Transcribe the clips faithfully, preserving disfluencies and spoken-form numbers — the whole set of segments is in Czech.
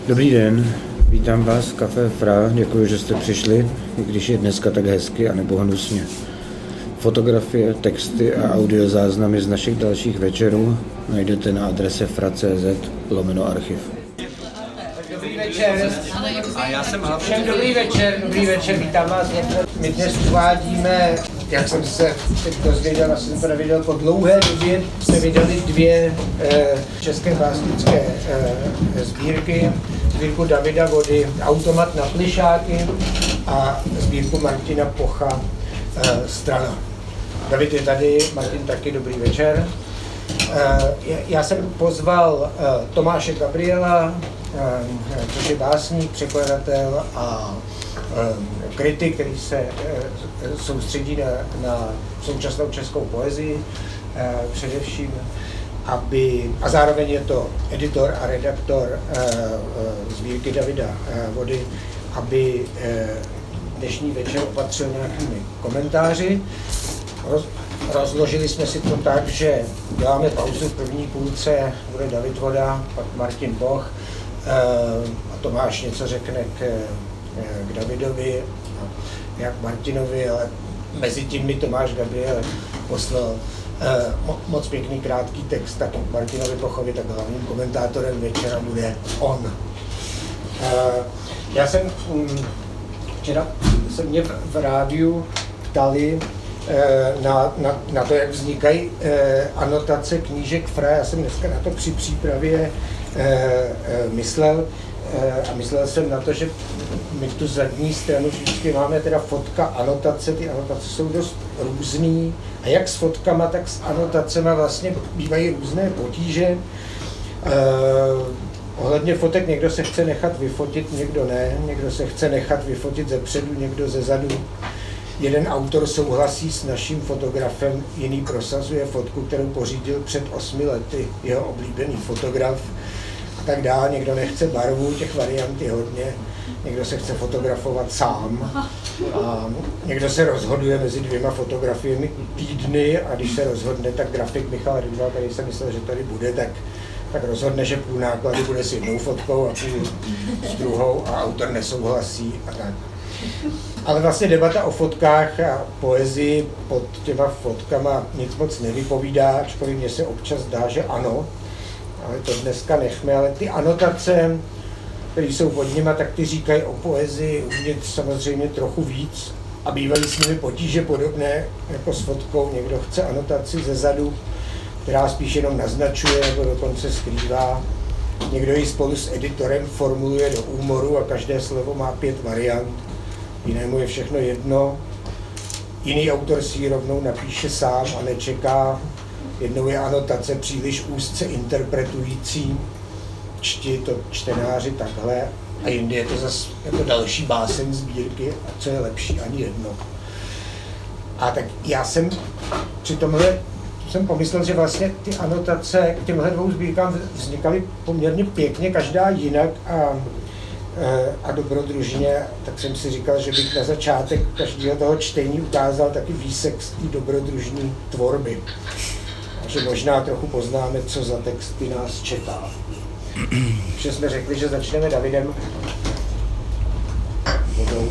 Dobrý den, vítám vás v Café Fra, děkuji, že jste přišli, i když je dneska tak hezky a nebo hnusně. Fotografie, texty a audiozáznamy z našich dalších večerů najdete na adrese fra.cz lomeno archiv. Dobrý večer. A já jsem Všem dobrý večer, dobrý večer, vítám vás. My dnes uvádíme, jak jsem se teď dozvěděl, asi jsem to nevěděl, po dlouhé době jsme vydali dvě eh, české básnické eh, sbírky. Sbírku Davida Vody, Automat na plišáky a sbírku Martina Pocha, eh, Strana. David je tady, Martin taky, dobrý večer. Eh, já jsem pozval eh, Tomáše Gabriela, eh, což je básník, překladatel a eh, kritik, který se eh, soustředí na, na současnou českou poezii eh, především. Aby, a zároveň je to editor a redaktor uh, uh, sbírky Davida uh, Vody, aby uh, dnešní večer opatřil nějakými komentáři. Roz, rozložili jsme si to tak, že děláme pauzu v první půlce, bude David Voda, pak Martin Poch uh, a Tomáš něco řekne k, k Davidovi, jak Martinovi, ale mezi tím mi Tomáš Gabriel poslal Uh, mo- moc pěkný krátký text, tak Martinovi Pochovi, tak hlavním komentátorem večera bude on. Uh, já jsem um, včera se mě v, v rádiu ptali uh, na, na, na to, jak vznikají uh, anotace knížek Fra. Já jsem dneska na to při přípravě uh, uh, myslel uh, a myslel jsem na to, že my tu zadní stranu vždycky máme teda fotka, anotace, ty anotace jsou dost různý a jak s fotkama, tak s anotacema vlastně bývají různé potíže. Eh, ohledně fotek někdo se chce nechat vyfotit, někdo ne, někdo se chce nechat vyfotit ze předu, někdo ze zadu. Jeden autor souhlasí s naším fotografem, jiný prosazuje fotku, kterou pořídil před osmi lety jeho oblíbený fotograf a tak dále. Někdo nechce barvu, těch variant je hodně. Někdo se chce fotografovat sám a někdo se rozhoduje mezi dvěma fotografiemi týdny a když se rozhodne, tak grafik Michal Rydval, který jsem myslel, že tady bude, tak, tak rozhodne, že půl nákladu bude s jednou fotkou a půl s druhou a autor nesouhlasí a tak. Ale vlastně debata o fotkách a poezii pod těma fotkama nic moc nevypovídá, ačkoliv mně se občas zdá, že ano, ale to dneska nechme, ale ty anotace, které jsou pod nima, tak ty říkají o poezii uvnitř samozřejmě trochu víc a bývají s nimi potíže podobné jako s fotkou. Někdo chce anotaci ze zadu, která spíš jenom naznačuje nebo dokonce skrývá. Někdo ji spolu s editorem formuluje do úmoru a každé slovo má pět variant. Jinému je všechno jedno. Jiný autor si ji rovnou napíše sám a nečeká. Jednou je anotace příliš úzce interpretující. Čti to čtenáři takhle a jindy je to zase jako další báseň sbírky a co je lepší, ani jedno. A tak já jsem při tomhle jsem pomyslel, že vlastně ty anotace k těmhle dvou sbírkám vznikaly poměrně pěkně, každá jinak a, a dobrodružně, tak jsem si říkal, že bych na začátek každého toho čtení ukázal taky výsek z té dobrodružné tvorby. Takže možná trochu poznáme, co za texty nás čeká. Že jsme řekli, že začneme Davidem Vodou.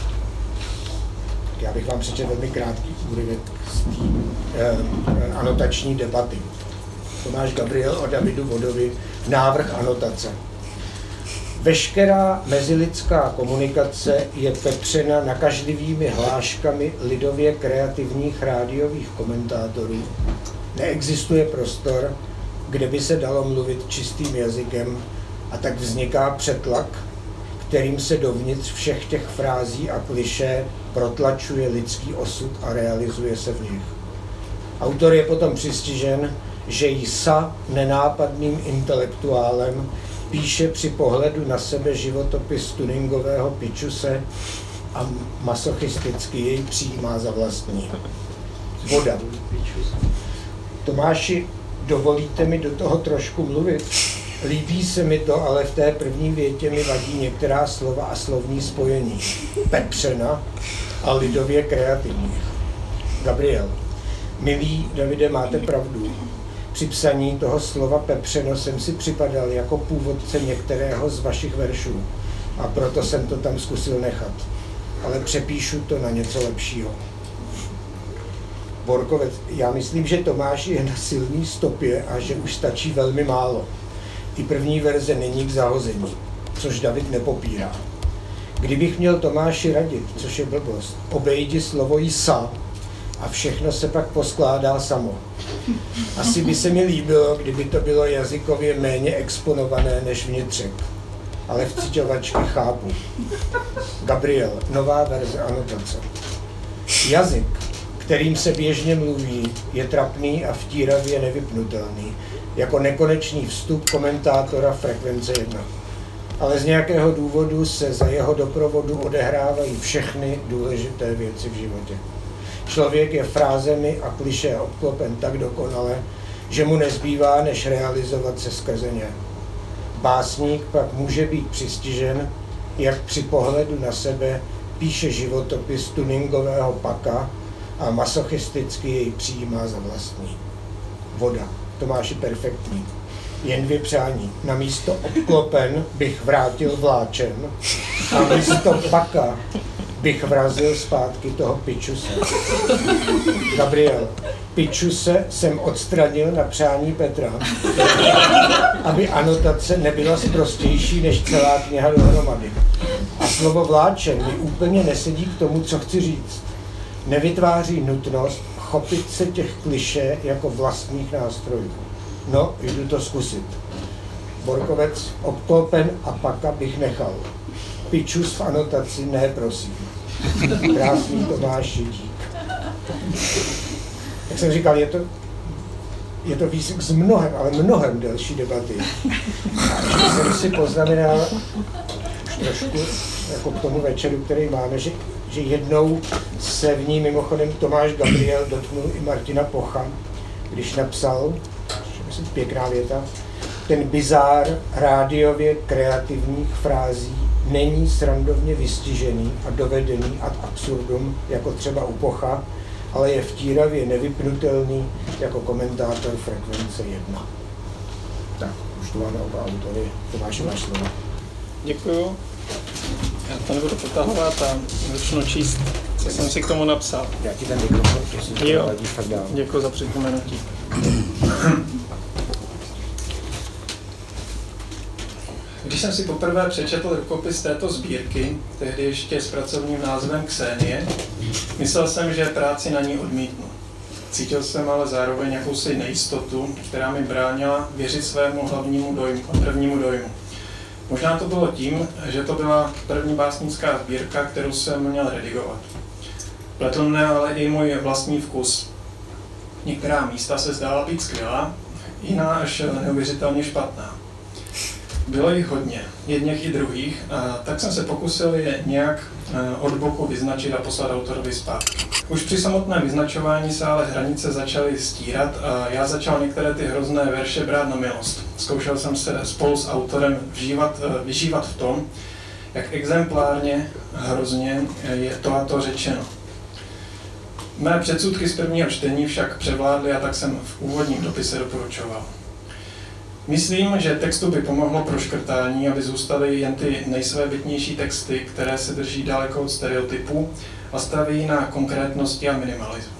Já bych vám přečetl velmi krátký úryvek z té eh, anotační debaty. Tomáš Gabriel o Davidu Vodovi, návrh anotace. Veškerá mezilidská komunikace je pepřena nakažlivými hláškami lidově kreativních rádiových komentátorů. Neexistuje prostor, kde by se dalo mluvit čistým jazykem, a tak vzniká přetlak, kterým se dovnitř všech těch frází a klišé protlačuje lidský osud a realizuje se v nich. Autor je potom přistižen, že jsa nenápadným intelektuálem píše při pohledu na sebe životopis tuningového pičuse a masochisticky jej přijímá za vlastní. Voda. Tomáši, dovolíte mi do toho trošku mluvit? Líbí se mi to, ale v té první větě mi vadí některá slova a slovní spojení. Pepřena a lidově kreativní. Gabriel. Milý Davide, máte pravdu. Při psaní toho slova pepřeno jsem si připadal jako původce některého z vašich veršů a proto jsem to tam zkusil nechat. Ale přepíšu to na něco lepšího. Borkovec, já myslím, že Tomáš je na silný stopě a že už stačí velmi málo. I první verze není k zahození, což David nepopírá. Kdybych měl Tomáši radit, což je blbost, obejdi slovo jsa a všechno se pak poskládá samo. Asi by se mi líbilo, kdyby to bylo jazykově méně exponované než vnitřek. Ale vciťovačky chápu. Gabriel, nová verze anotace. Jazyk, kterým se běžně mluví, je trapný a vtíravě nevypnutelný, jako nekonečný vstup komentátora Frekvence jedna. Ale z nějakého důvodu se za jeho doprovodu odehrávají všechny důležité věci v životě. Člověk je frázemi a klišé obklopen tak dokonale, že mu nezbývá, než realizovat se skrze ně. Básník pak může být přistižen, jak při pohledu na sebe píše životopis tuningového paka a masochisticky jej přijímá za vlastní. Voda. Tomáši perfektní. Jen dvě přání. Na místo obklopen bych vrátil vláčem a místo paka bych vrazil zpátky toho pičuse. Gabriel, pičuse jsem odstranil na přání Petra, aby anotace nebyla sprostější než celá kniha dohromady. A slovo vláčen mi úplně nesedí k tomu, co chci říct. Nevytváří nutnost chopit se těch klišé jako vlastních nástrojů. No, jdu to zkusit. Borkovec, obklopen a paka bych nechal. Pičus v anotaci ne, prosím. Krásný Tomáši, dík. Jak jsem říkal, je to, je to výsek z mnohem, ale mnohem delší debaty. A jsem si poznamenal už trošku jako k tomu večeru, který máme, že, že jednou se v ní mimochodem Tomáš Gabriel dotknul i Martina Pocha, když napsal, myslím, pěkná věta, ten bizár rádiově kreativních frází není srandovně vystižený a dovedený ad absurdum, jako třeba u Pocha, ale je vtíravě nevypnutelný jako komentátor Frekvence jedna. Tak, už tu máme oba autory. Tomáš, máš slovo. Děkuju. Já to nebudu potahovat a začnu číst, co jsem si k tomu napsal. Já ti ten mikrofon, prosím, jo. Hladíš fakt dál. Děkuji za připomenutí. Když jsem si poprvé přečetl rukopis této sbírky, tehdy ještě s pracovním názvem Ksenie, myslel jsem, že práci na ní odmítnu. Cítil jsem ale zároveň jakousi nejistotu, která mi bránila věřit svému hlavnímu dojmu, prvnímu dojmu. Možná to bylo tím, že to byla první básnická sbírka, kterou jsem měl redigovat. Pletl mne ale i můj vlastní vkus. Některá místa se zdála být skvělá, jiná až neuvěřitelně špatná. Bylo jich hodně, jedněch i druhých, a tak jsem se pokusil je nějak od boku vyznačit a poslat autorovi zpátky. Už při samotném vyznačování se ale hranice začaly stírat a já začal některé ty hrozné verše brát na milost. Zkoušel jsem se spolu s autorem vžívat, vyžívat v tom, jak exemplárně, hrozně je to a to řečeno. Mé předsudky z prvního čtení však převládly a tak jsem v úvodním dopise doporučoval. Myslím, že textu by pomohlo proškrtání, aby zůstaly jen ty nejsvébytnější texty, které se drží daleko od stereotypů a staví na konkrétnosti a minimalismu.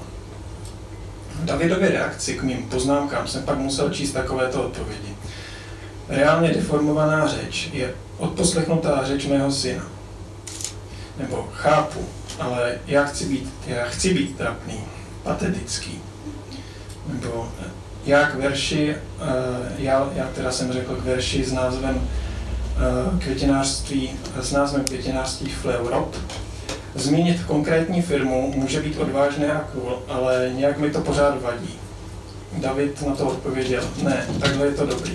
V Davidově reakci k mým poznámkám jsem pak musel číst takovéto odpovědi. Reálně deformovaná řeč je odposlechnutá řeč mého syna. Nebo chápu, ale já chci být, já chci být trapný, patetický. Nebo já k verši, já, já teda jsem řekl k verši s názvem květinářství, s názvem květinářství Fleurop. Zmínit konkrétní firmu může být odvážné a cool, ale nějak mi to pořád vadí. David na to odpověděl, ne, takhle je to dobrý.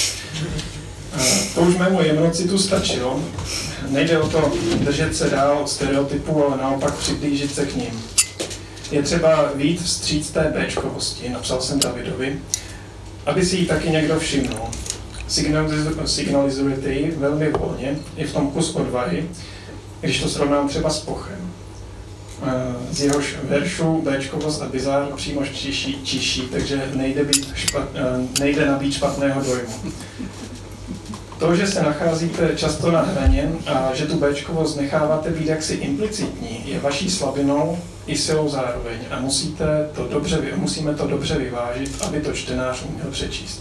To už mému jemnocitu stačilo. Nejde o to držet se dál od stereotypů, ale naopak přiblížit se k ním. Je třeba vyjít vstříc té béčkovosti, napsal jsem Davidovi, aby si ji taky někdo všimnul. Signalizujete ji velmi volně, i v tom kus odvahy, když to srovnám třeba s Pochem. z jehož veršů Béčkovost a bizár přímo čiší, čiší, takže nejde, být špat, nejde nabít špatného dojmu. To, že se nacházíte často na hraně a že tu Béčkovost necháváte být jaksi implicitní, je vaší slabinou i silou zároveň a musíte to dobře, musíme to dobře vyvážit, aby to čtenář uměl přečíst.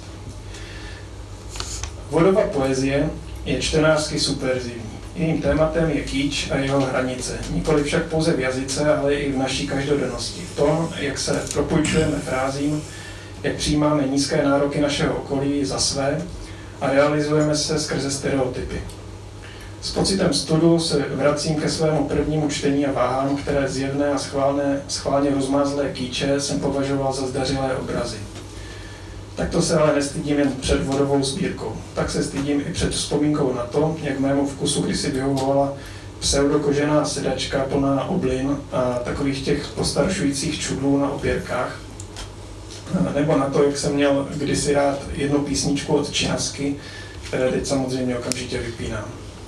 Vodova poezie je čtenářsky subverzivní. Jejím tématem je kýč a jeho hranice. Nikoli však pouze v jazyce, ale i v naší každodennosti. V tom, jak se propůjčujeme frázím, jak přijímáme nízké nároky našeho okolí za své a realizujeme se skrze stereotypy. S pocitem studu se vracím ke svému prvnímu čtení a váhám, které zjevné a schválné, schválně rozmázlé kýče jsem považoval za zdařilé obrazy. Takto se ale nestydím jen před vodovou sbírkou. Tak se stydím i před vzpomínkou na to, jak mému vkusu kdysi vyhovovala pseudokožená sedačka plná oblin a takových těch postaršujících čudlů na opěrkách. Nebo na to, jak jsem měl kdysi rád jednu písničku od Činasky, které teď samozřejmě okamžitě vypínám.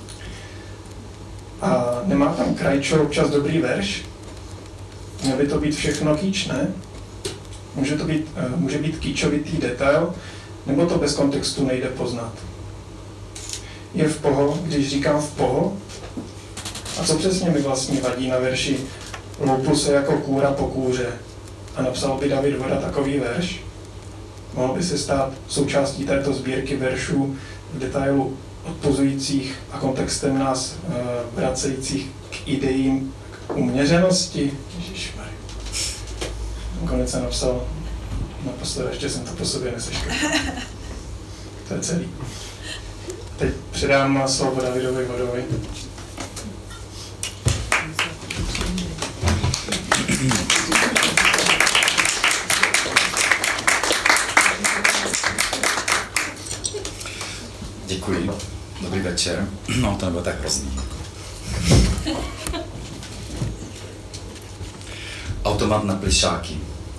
A nemá tam Krajčo občas dobrý verš? Měl by to být všechno kýč, ne? Může to být, může být kýčovitý detail, nebo to bez kontextu nejde poznat. Je v poho, když říkám v poho? A co přesně mi vlastně vadí na verši Loupu se jako kůra po kůře? A napsal by David Voda takový verš? Mohl by se stát součástí této sbírky veršů v detailu odpuzujících a kontextem nás uh, vracejících k ideím k uměřenosti? Ježišmarja. Konec jsem napsal, naposled ještě jsem to po sobě neseškal. To je celý. Teď předám slovo Davidovi Vodovi. Děkuji. Dobrý večer. No, to nebylo tak hrozný. Automat na plišáky.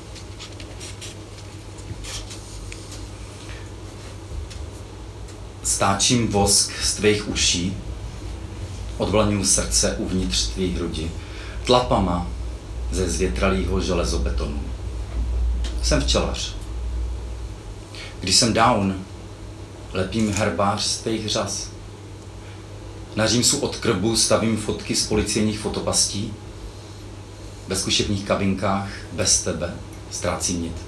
Stáčím vosk z tvých uší, odvlaňuji srdce uvnitř tvých hrudi, tlapama ze zvětralýho železobetonu. Jsem včelař. Když jsem down, lepím herbář z tvých řas. Na římsu od krbu stavím fotky z policejních fotopastí. Ve zkušebních kabinkách, bez tebe, ztrácím nit.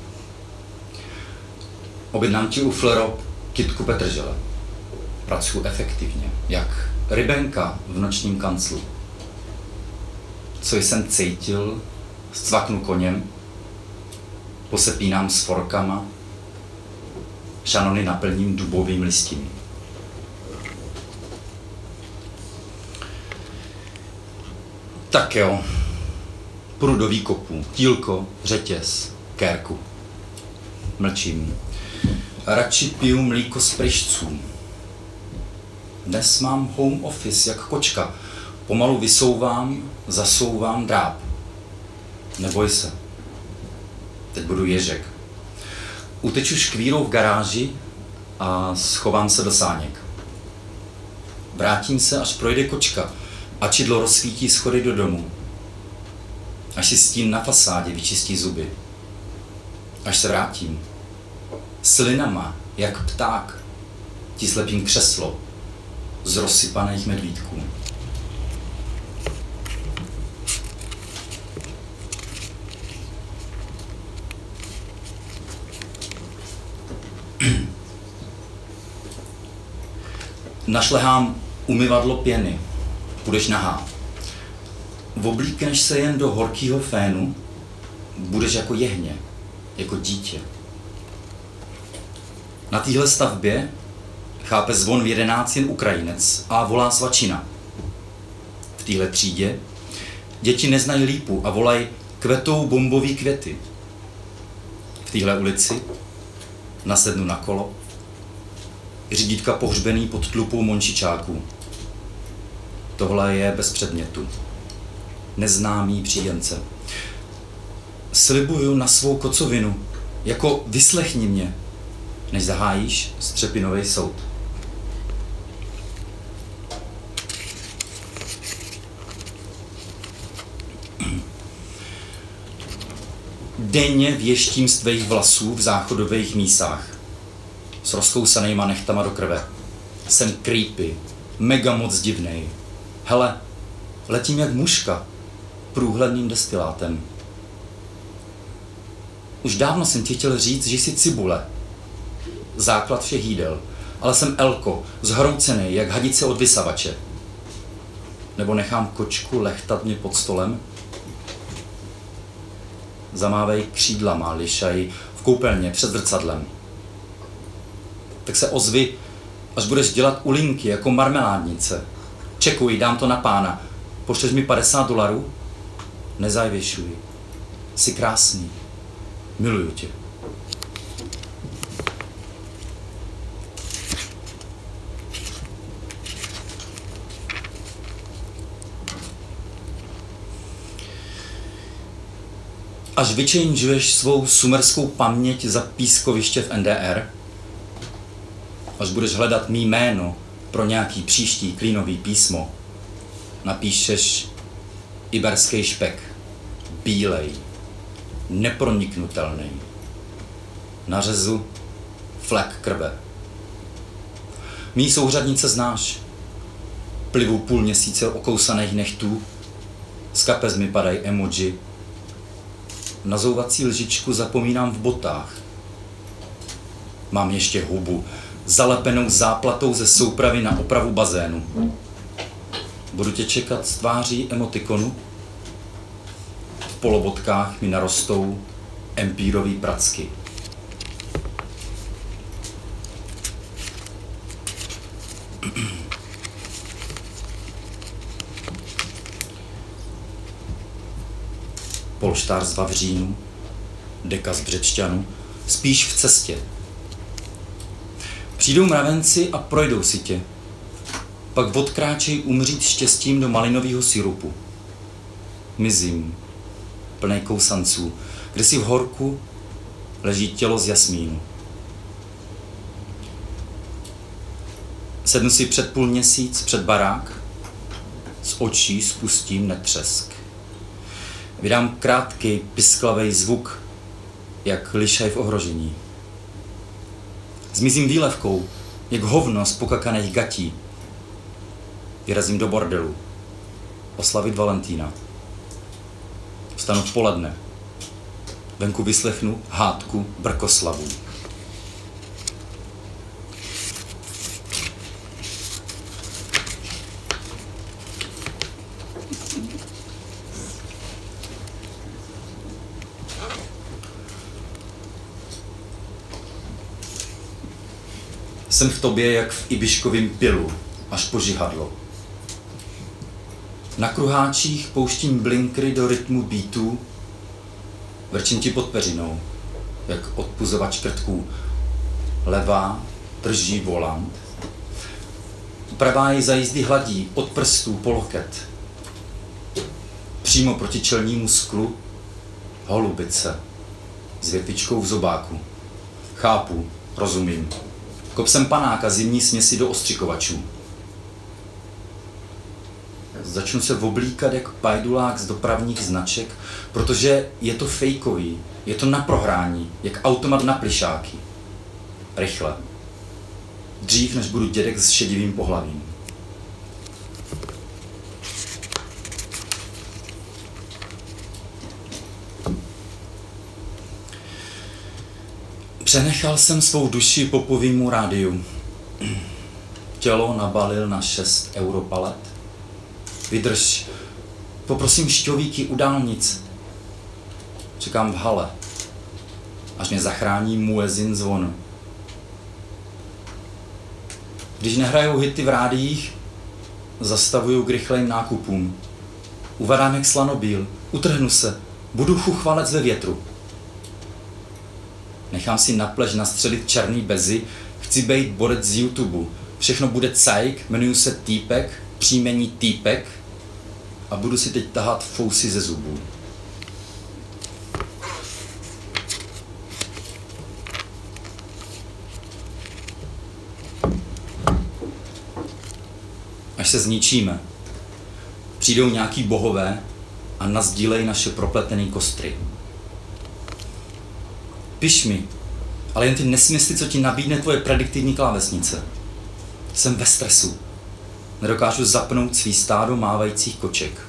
Objednám ti u Flero kytku petržele. Pracuji efektivně, jak rybenka v nočním kanclu. Co jsem cítil, zcvaknu koněm, posepínám s forkama, šanony naplním dubovým listím. Tak jo, půjdu do výkopu, tílko, řetěz, kérku. Mlčím. Radši piju mlíko z pryšců. Dnes mám home office jak kočka. Pomalu vysouvám, zasouvám dráp. Neboj se. Teď budu ježek. Uteču škvírou v garáži a schovám se do sáněk. Vrátím se, až projde kočka a čidlo rozsvítí schody do domu. Až si stín na fasádě vyčistí zuby. Až se vrátím. Slinama, jak pták, ti slepím křeslo z rozsypaných medvídků. Našlehám umyvadlo pěny, budeš nahá. Oblíkneš se jen do horkýho fénu, budeš jako jehně, jako dítě. Na téhle stavbě chápe zvon v jedenáct jen Ukrajinec a volá svačina. V téhle třídě děti neznají lípu a volají kvetou bombový květy. V téhle ulici nasednu na kolo, řídítka pohřbený pod tlupou mončičáků. Tohle je bez předmětu. Neznámý příjemce. Slibuju na svou kocovinu, jako vyslechni mě, než zahájíš Střepinovej soud. denně věštím z tvých vlasů v záchodových mísách. S rozkousanýma nechtama do krve. Jsem creepy, mega moc divnej. Hele, letím jak muška, průhledným destilátem. Už dávno jsem ti chtěl říct, že jsi cibule. Základ všech jídel. Ale jsem elko, zhroucený, jak hadice od vysavače. Nebo nechám kočku lechtat mě pod stolem? Zamávej křídlama, lišaj v koupelně před zrcadlem. Tak se ozvi, až budeš dělat ulinky jako marmeládnice. Čekuj, dám to na pána. Pošleš mi padesát dolarů? Nezajvěšuj. Jsi krásný. Miluju tě. Až vyčenžuješ svou sumerskou paměť za pískoviště v N D R, až budeš hledat mý jméno pro nějaký příští klínový písmo, napíšeš iberský špek, bílej, neproniknutelný. Na řezu flek krve. Mý souřadnice znáš. Plivu půl měsíce okousaných nechtů, z kapes mi padají emoji. Na zouvací lžičku zapomínám v botách. Mám ještě hubu, zalepenou záplatou ze soupravy na opravu bazénu. Budu tě čekat s tváří emotikonu. V polobotkách mi narostou empírový pracky. Polštář z vavřínu, deka z břečťanu, spíš v cestě. Přijdou mravenci a projdou si tě. Pak odkráčej umřít štěstím do malinového sirupu. Mizím, plnej kousanců, kde si v horku leží tělo z jasmínu. Sednu si před půl měsíc před barák, z očí spustím netřesk. Vydám krátký, pisklavej zvuk, jak lišaj v ohrožení. Zmizím výlevkou, jak hovno z pokakaných gatí. Vyrazím do bordelu, oslavit Valentína. Vstanu v poledne. Venku vyslechnu hádku brkoslavů. Jsem v tobě jak v Ibiškovým pilu, až po žihadlo. Na kruháčích pouštím blinkry do rytmu beatů, vrčím ti pod peřinou, jak odpuzovač krtků. Levá drží volant, pravá ji za jízdy hladí od prstů po loket. Přímo proti čelnímu sklu holubice s větvičkou v zobáku. Chápu, rozumím. Kop jsem panáka zimní směsi do ostřikovačů. Začnu se oblíkat jak pajdulák z dopravních značek, protože je to fejkový, je to na prohrání, jak automat na plišáky. Rychle. Dřív, než budu dědek s šedivým pohlavím. Přenechal jsem svou duši popovýmu rádiu. Tělo nabalil na šest euro palet. Vydrž. Poprosím šťovíky u dálnic. Čekám v hale, až mě zachrání muezin zvon. Když nehrajou hity v rádiích, zastavuju k rychlejm nákupům. Uvadám jak slanobíl, utrhnu se, budu chuchvalec ve větru. Nechám si na plež nastřelit černý bezy, chci bejt borec z YouTube. Všechno bude cajk, jmenuju se Týpek, příjmení Týpek a budu si teď tahat fousy ze zubů. Až se zničíme, přijdou nějaký bohové a nazdílej naše propletený kostry. Piš mi, ale jen ty nesmysly, co ti nabídne tvoje prediktivní klávesnice. Jsem ve stresu. Nedokážu zapnout svý stádo mávajících koček.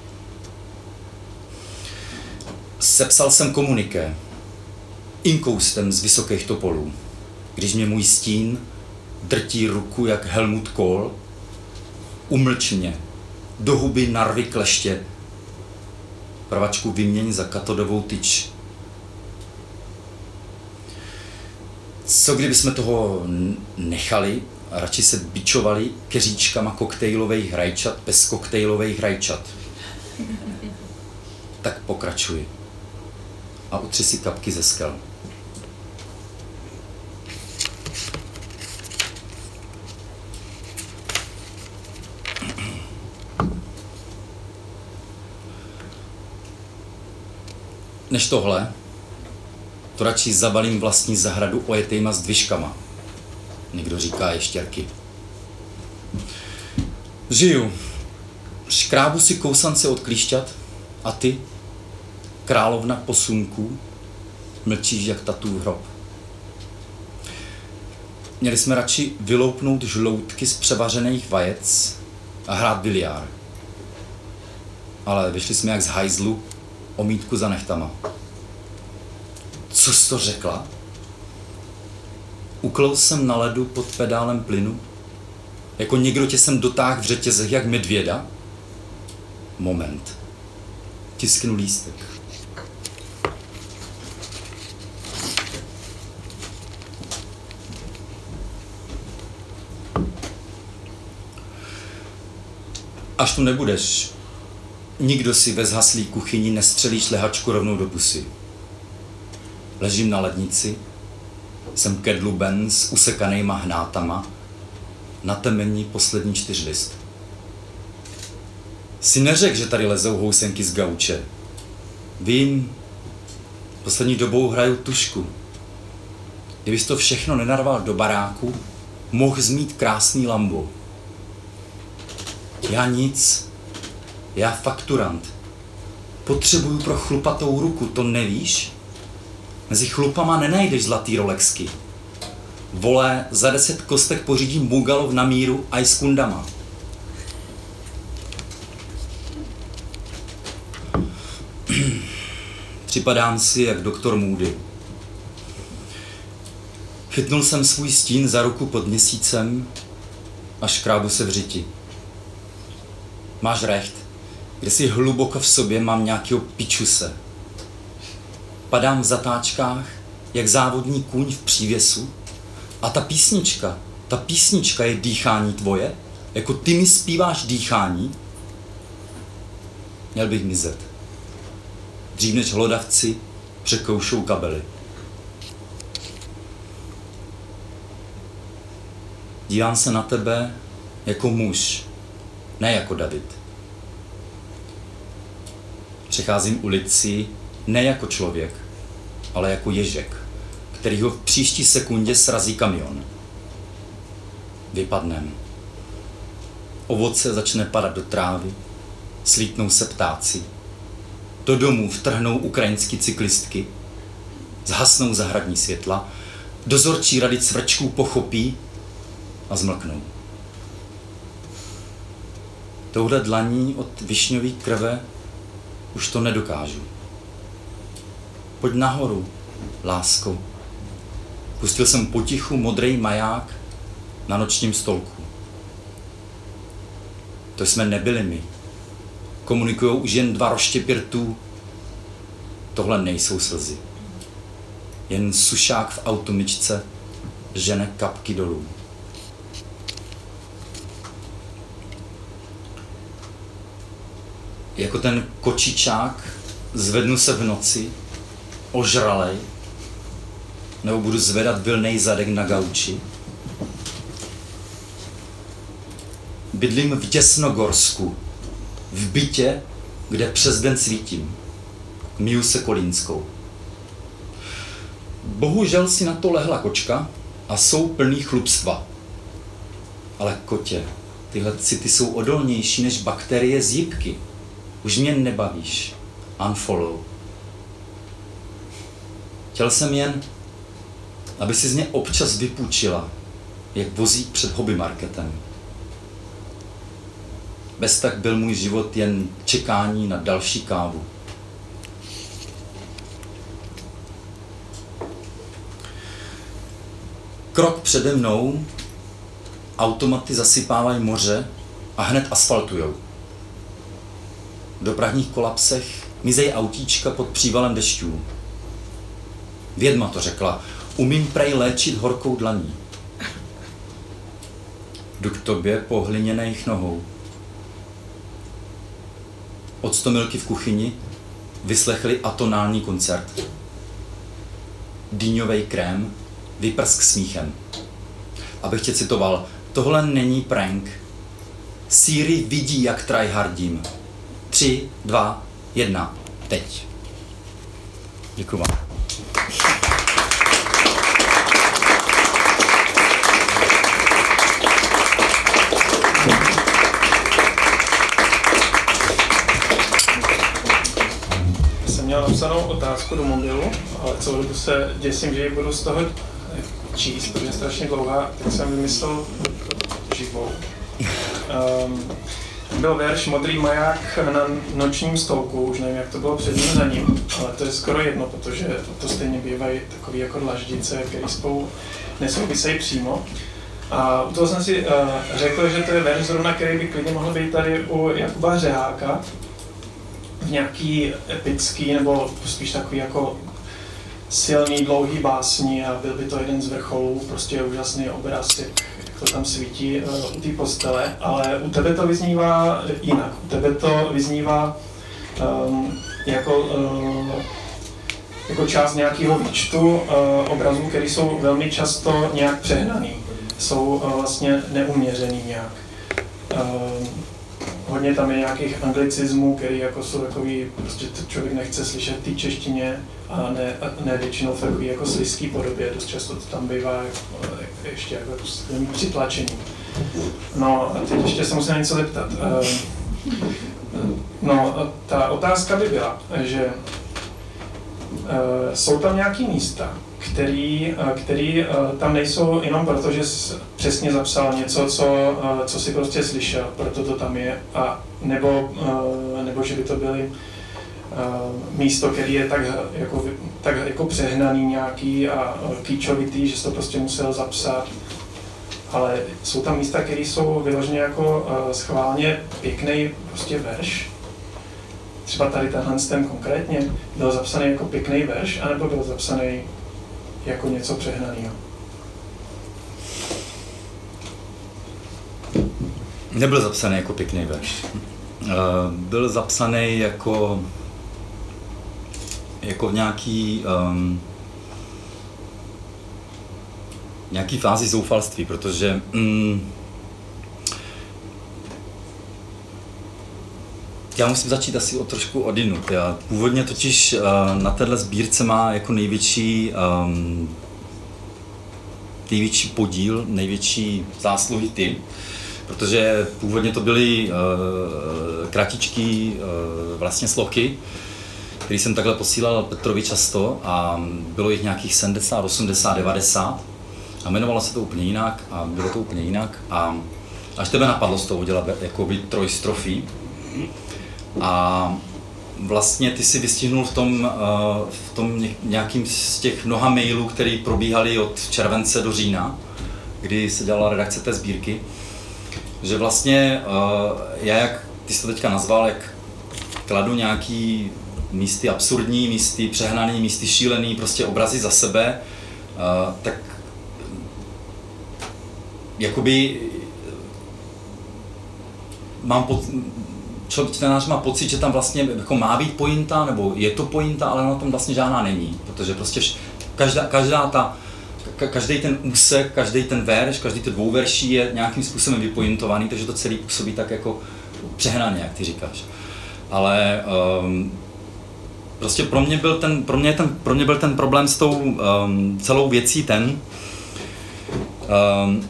Sepsal jsem komuniké. Inkoustem z vysokých topolů. Když mě můj stín drtí ruku jak Helmut Kohl, umlč mě. Do huby narvi kleště. Pravačku vyměň za katodovou tyč. Co kdybychom toho nechali a radši se bičovali keříčkama koktejlových hrajčat bez koktejlových hrajčat? Tak pokračuj. A utři si kapky ze skel. Než tohle, to radši zabalím vlastní zahradu ojetejma zdvižkama. Někdo říká ještěrky. Žiju. Škrábu si kousance od klíšťat a ty, královna posunků, mlčíš jak tatův hrob. Měli jsme radši vyloupnout žloutky z převařených vajec a hrát biliár. Ale vyšli jsme jak z hajzlu, omítku za nechtama. Co jsi to řekla? Uklous jsem na ledu pod pedálem plynu. Jako někdo tě sem dotáhl v řetězech jak medvěda. Moment. Tisknu lístek. Až tu nebudeš, nikdo si ve zhaslý kuchyni nestřelí šlehačku rovnou do pusy. Ležím na lednici, jsem kedluben s usekanýma hnátama, na temení poslední čtyřlist. Si neřek, že tady lezou housenky z gauče. Vím, poslední dobou hraju tušku. Kdybys to všechno nenarval do baráku, mohl zmít krásný Lambo. Já nic, já fakturant. Potřebuju pro chlupatou ruku, to nevíš? Mezi chlupama nenajdeš zlatý Rolexky. Vole, za deset kostek pořídím Bugalov na míru a i s kundama. Připadám si jak doktor Moody. Chytnul jsem svůj stín za ruku pod měsícem a škrábu se v řiti. Máš recht, kde si hluboko v sobě mám nějakýho pičuse. Padám v zatáčkách, jak závodní kůň v přívěsu. A ta písnička, ta písnička je dýchání tvoje? Jako ty mi zpíváš dýchání? Měl bych mizet. Dřív než hlodavci překoušou kabely. Dívám se na tebe jako muž, ne jako David. Přecházím ulici ne jako člověk, ale jako ježek, který ho v příští sekundě srazí kamion. Vypadnem. Ovoce začne padat do trávy, slítnou se ptáci. Do domů vtrhnou ukrajinský cyklistky, zhasnou zahradní světla, dozorčí rady cvrčků pochopí a zmlknou. Touhle dlaní od višňový krve už to nedokážu. Pojď nahoru, lásko. Pustil jsem potichu modrý maják na nočním stolku. To jsme nebyli my. Komunikujou už jen dva roštěpy rtů. Tohle nejsou slzy. Jen sušák v automyčce žene kapky dolů. Jako ten kočičák zvednu se v noci, ožralej, nebo budu zvedat vilnej zadek na gauči. Bydlím v Těsnogorsku, v bytě, kde přes den svítím. Miju se Kolínskou. Bohužel si na to lehla kočka a jsou plný chlupstva. Ale kotě, tyhle city jsou odolnější než bakterie z jipky. Už mě nebavíš. Unfollow. Chtěl jsem jen, aby si z mě občas vypůjčila, jak vozík před hobby marketem. Bez tak byl můj život jen čekání na další kávu. Krok přede mnou, automaty zasypávají moře a hned asfaltujou. V dopravních kolapsech mizejí autíčka pod přívalem dešťů. Vědma to řekla, umím prej léčit horkou dlaní. Jdu k tobě po hliněných nohou. Od stomilky v kuchyni vyslechli atonální koncert. Dýňovej krém, vyprsk smíchem. Abych tě citoval, tohle není prank. Siri vidí, jak tryhardím. Tři, dva, jedna, teď. Děkuji vám. Měl napsanou otázku do mobilu, ale celou dobu se děsím, že ji budu z toho číst, protože je strašně dlouhá, tak jsem vymyslel živou. Um, byl verš Modrý maják na nočním stolku, už nevím, jak to bylo před ním za ním, ale to je skoro jedno, protože to stejně bývají takový jako dlaždice, které spolu nesouvisejí přímo. A u toho jsem si uh, řekl, že to je verš zrovna, který by klidně mohl být tady u Jakuba Řeháka, v nějaký epický nebo spíš takový jako silný, dlouhý básni a byl by to jeden z vrcholů, prostě úžasný obraz, jak, jak to tam svítí uh, u té postele, ale u tebe to vyznívá jinak. U tebe to vyznívá um, jako, uh, jako část nějakého výčtu uh, obrazů, které jsou velmi často nějak přehnaný, jsou uh, vlastně neuměřený nějak. Uh, Hodně tam je nějakých anglicismů, který jako jsou takový, prostě člověk nechce slyšet v té češtině a ne, ne většinou v takové jako slizký podobě, dost často to tam bývá jako, ještě jako přitlačení. No a teď ještě se musím něco zeptat. No, ta otázka by byla, že jsou tam nějaké místa, který, který tam nejsou jenom proto, že jsi přesně zapsal něco, co, co si prostě slyšel, proto to tam je, a nebo, nebo že by to byly místo, který je tak jako, tak jako přehnaný nějaký a kýčovitý, že jsi to prostě musel zapsat. Ale jsou tam místa, které jsou vyloženě jako schválně pěkný prostě verš. Třeba tady tenhle ten konkrétně byl zapsaný jako pěkný verš, anebo byl zapsaný jako něco přehnaného? Nebyl zapsaný jako pěkný verš. Byl zapsaný jako jako v nějaký um, nějaký fázi zoufalství, protože mm, já musím začít asi o trošku odinut. Já původně totiž uh, na téhle sbírce má jako největší um, největší podíl, největší zásluhy ty, protože původně to byly uh, kratičký uh, vlastně sloky, který jsem takhle posílal Petrovi často a bylo jich nějakých sedmdesát, osmdesát, devadesát a jmenovalo se to úplně jinak a bylo to úplně jinak a až tebe napadlo z toho udělat jakoby trojstrofí a vlastně ty si vystihnul v tom, uh, v tom nějakým z těch mnoha mailů, které probíhaly od července do října, kdy se dělala redakce té sbírky, že vlastně uh, já, jak ty jsi to teďka nazval, jak kladu nějaký místy absurdní, místy přehnaný, místy šílený, prostě obrazy za sebe, uh, tak jakoby mám pod, čtenář má pocit, že tam vlastně jako má být pointa, nebo je to pointa, ale na tom vlastně žádná není, protože prostě vš, každá, každá ta, ka, každý ten úsek, každý ten verš, každý ten dvouverší je nějakým způsobem vypointovaný, takže to celý působí tak jako přehnaně, jak ty říkáš. Ale um, prostě pro mě byl ten, pro mě ten, pro mě byl ten problém s tou um, celou věcí ten, um,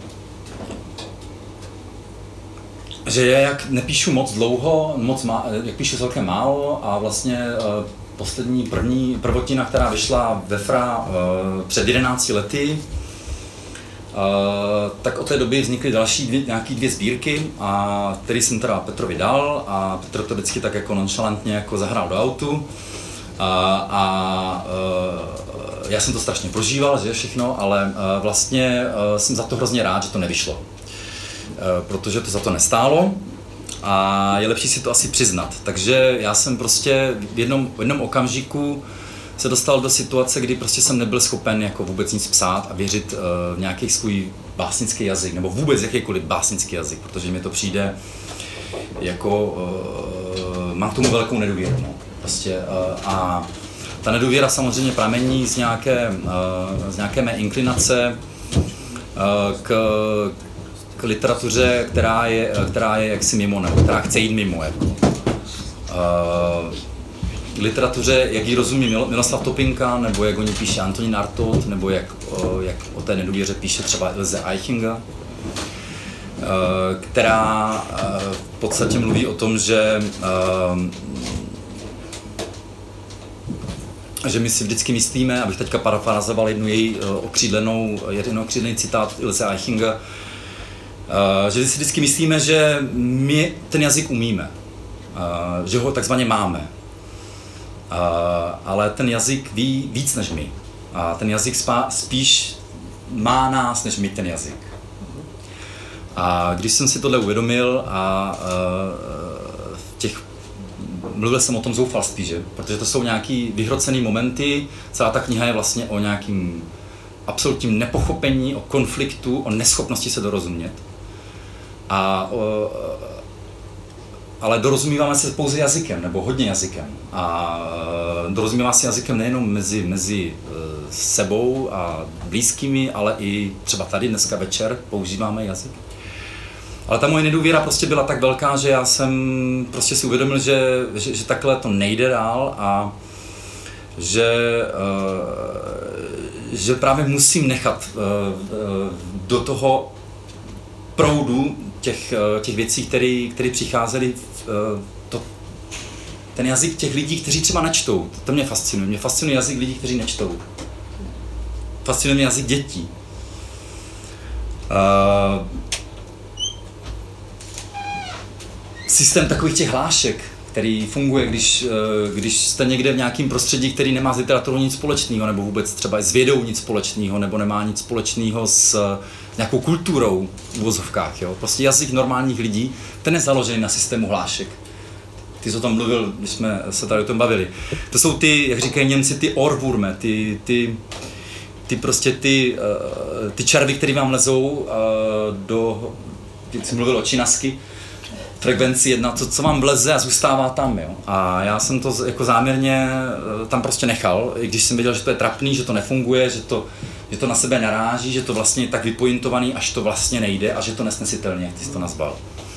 že jak nepíšu moc dlouho, moc má, jak píšu celkem málo a vlastně uh, poslední, první, prvotina, která vyšla ve Fra uh, před jedenácti lety. Uh, tak od té doby vznikly další dvě, nějaký dvě sbírky, a který jsem teda Petrovi dal a Petr to vždycky tak jako nonchalantně jako zahrál do autu. Uh, a uh, já jsem to strašně prožíval, že všechno, ale uh, vlastně uh, jsem za to hrozně rád, že to nevyšlo. Uh, protože to za to nestálo a je lepší si to asi přiznat. Takže já jsem prostě v jednom, v jednom okamžiku se dostal do situace, kdy prostě jsem nebyl schopen jako vůbec nic psát a věřit uh, v nějaký svůj básnický jazyk, nebo vůbec jakýkoliv básnický jazyk, protože mi to přijde jako, uh, mám k tomu velkou nedůvěru, no. Prostě, uh, a ta nedůvěra samozřejmě pramení z nějaké, uh, z nějaké mé inklinace uh, k, k literatuře, která je, která je jaksi mimo, nebo která chce jít mimo, jako. Uh, literatuře, jak ji rozumí Miloslav Topinka, nebo jak o ní píše Antonín Artaud, nebo jak o, jak o té nedůvěře píše třeba Ilse Aichinga, která v podstatě mluví o tom, že, že my si vždycky myslíme, abych teďka parafrazoval jednu její okřídlenou, jeden okřídlený citát Ilse Aichinga, že si vždycky myslíme, že my ten jazyk umíme, že ho takzvaně máme. Uh, ale ten jazyk ví víc než my. A ten jazyk spá, spíš má nás, než my ten jazyk. A když jsem si tohle uvědomil a uh, v těch, mluvil jsem o tom zoufalství, že? Protože to jsou nějaký vyhrocený momenty, celá ta kniha je vlastně o nějakým absolutním nepochopení, o konfliktu, o neschopnosti se dorozumět. A uh, ale dorozumíváme se pouze jazykem, nebo hodně jazykem. A dorozumíváme se jazykem nejenom mezi, mezi sebou a blízkými, ale i třeba tady dneska večer používáme jazyk. Ale ta moje nedůvěra prostě byla tak velká, že já jsem prostě si uvědomil, že, že, že takhle to nejde dál a že, že právě musím nechat do toho proudu těch, těch věcí, které přicházely, to, ten jazyk těch lidí, kteří třeba nečtou. To mě fascinuje. Mě fascinuje jazyk lidí, kteří nečtou. Fascinuje mě jazyk dětí. Uh, systém takových těch hlášek, který funguje, když, když jste někde v nějakém prostředí, který nemá s literaturou nic společného, nebo vůbec třeba s vědou nic společného, nebo nemá nic společného s nějakou kulturou v uvozovkách. Jo? Prostě jazyk normálních lidí, ten je založený na systému hlášek. Ty jsi o tom mluvil, když jsme se tady o tom bavili. To jsou ty, jak říkají Němci, ty Ohrwürmer, ty, ty, ty prostě ty, ty červy, které vám lezou do, jak jsi mluvil o činasky, frekvenci jedna, to, co vám vleze a zůstává tam, jo. A já jsem to jako záměrně tam prostě nechal, i když jsem věděl, že to je trapný, že to nefunguje, že to, že to na sebe naráží, že to vlastně je tak vypointovaný, až to vlastně nejde a že to nesnesitelně, jak ty jsi to nazval.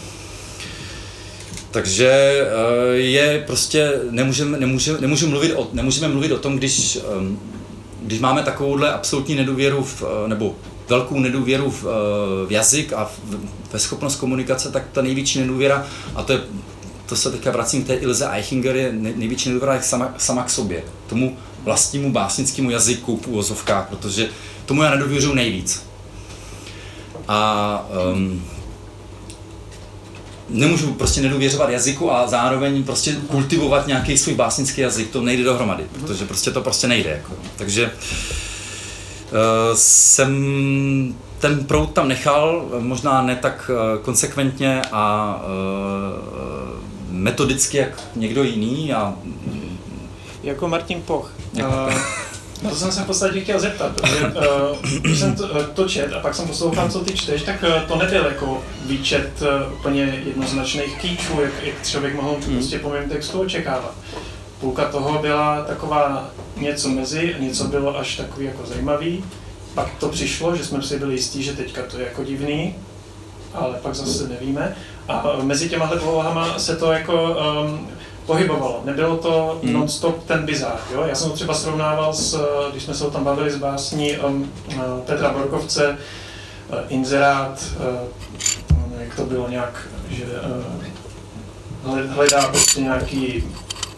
Takže je prostě, nemůžeme, nemůžeme, nemůžeme, mluvit o, nemůžeme mluvit o tom, když, když máme takovouhle absolutní nedůvěru, v, nebo velkou nedůvěru v, v jazyk a v, ve schopnost komunikace, tak ta největší nedůvěra, a to, je, to se teďka vracím k té Ilse Aichinger, je největší nedůvěra je sama, sama k sobě, tomu vlastnímu básnickému jazyku v uvozovkách, protože tomu já nedůvěřuji nejvíc. A um, nemůžu prostě nedůvěřovat jazyku a zároveň prostě kultivovat nějaký svůj básnický jazyk, to nejde dohromady, protože prostě to prostě nejde. Jako. Takže uh, jsem ten proud tam nechal, možná ne tak uh, konsekventně a uh, metodicky jak někdo jiný. A, jako Martin Poch. Uh, no to jsem se v podstatě chtěl zeptat, protože uh, když jsem to, to čet a pak jsem poslouchal, co ty čteš, tak uh, to nebyl jako výčet uh, úplně jednoznačných kýčů, jak, jak člověk mohl hmm. prostě po mém textu očekávat. Půlka toho byla taková něco mezi, něco bylo až takový jako zajímavý. Pak to přišlo, že jsme si byli jistí, že teďka to je jako divný, ale pak zase nevíme. A mezi těmahle polohama se to jako um, pohybovalo. Nebylo to hmm. non-stop ten bizár. Jo? Já jsem to třeba srovnával, s, když jsme se o tom bavili s básní um, Petra Borkovce, uh, Inzerát, uh, jak to bylo nějak, že uh, hledá prostě nějaký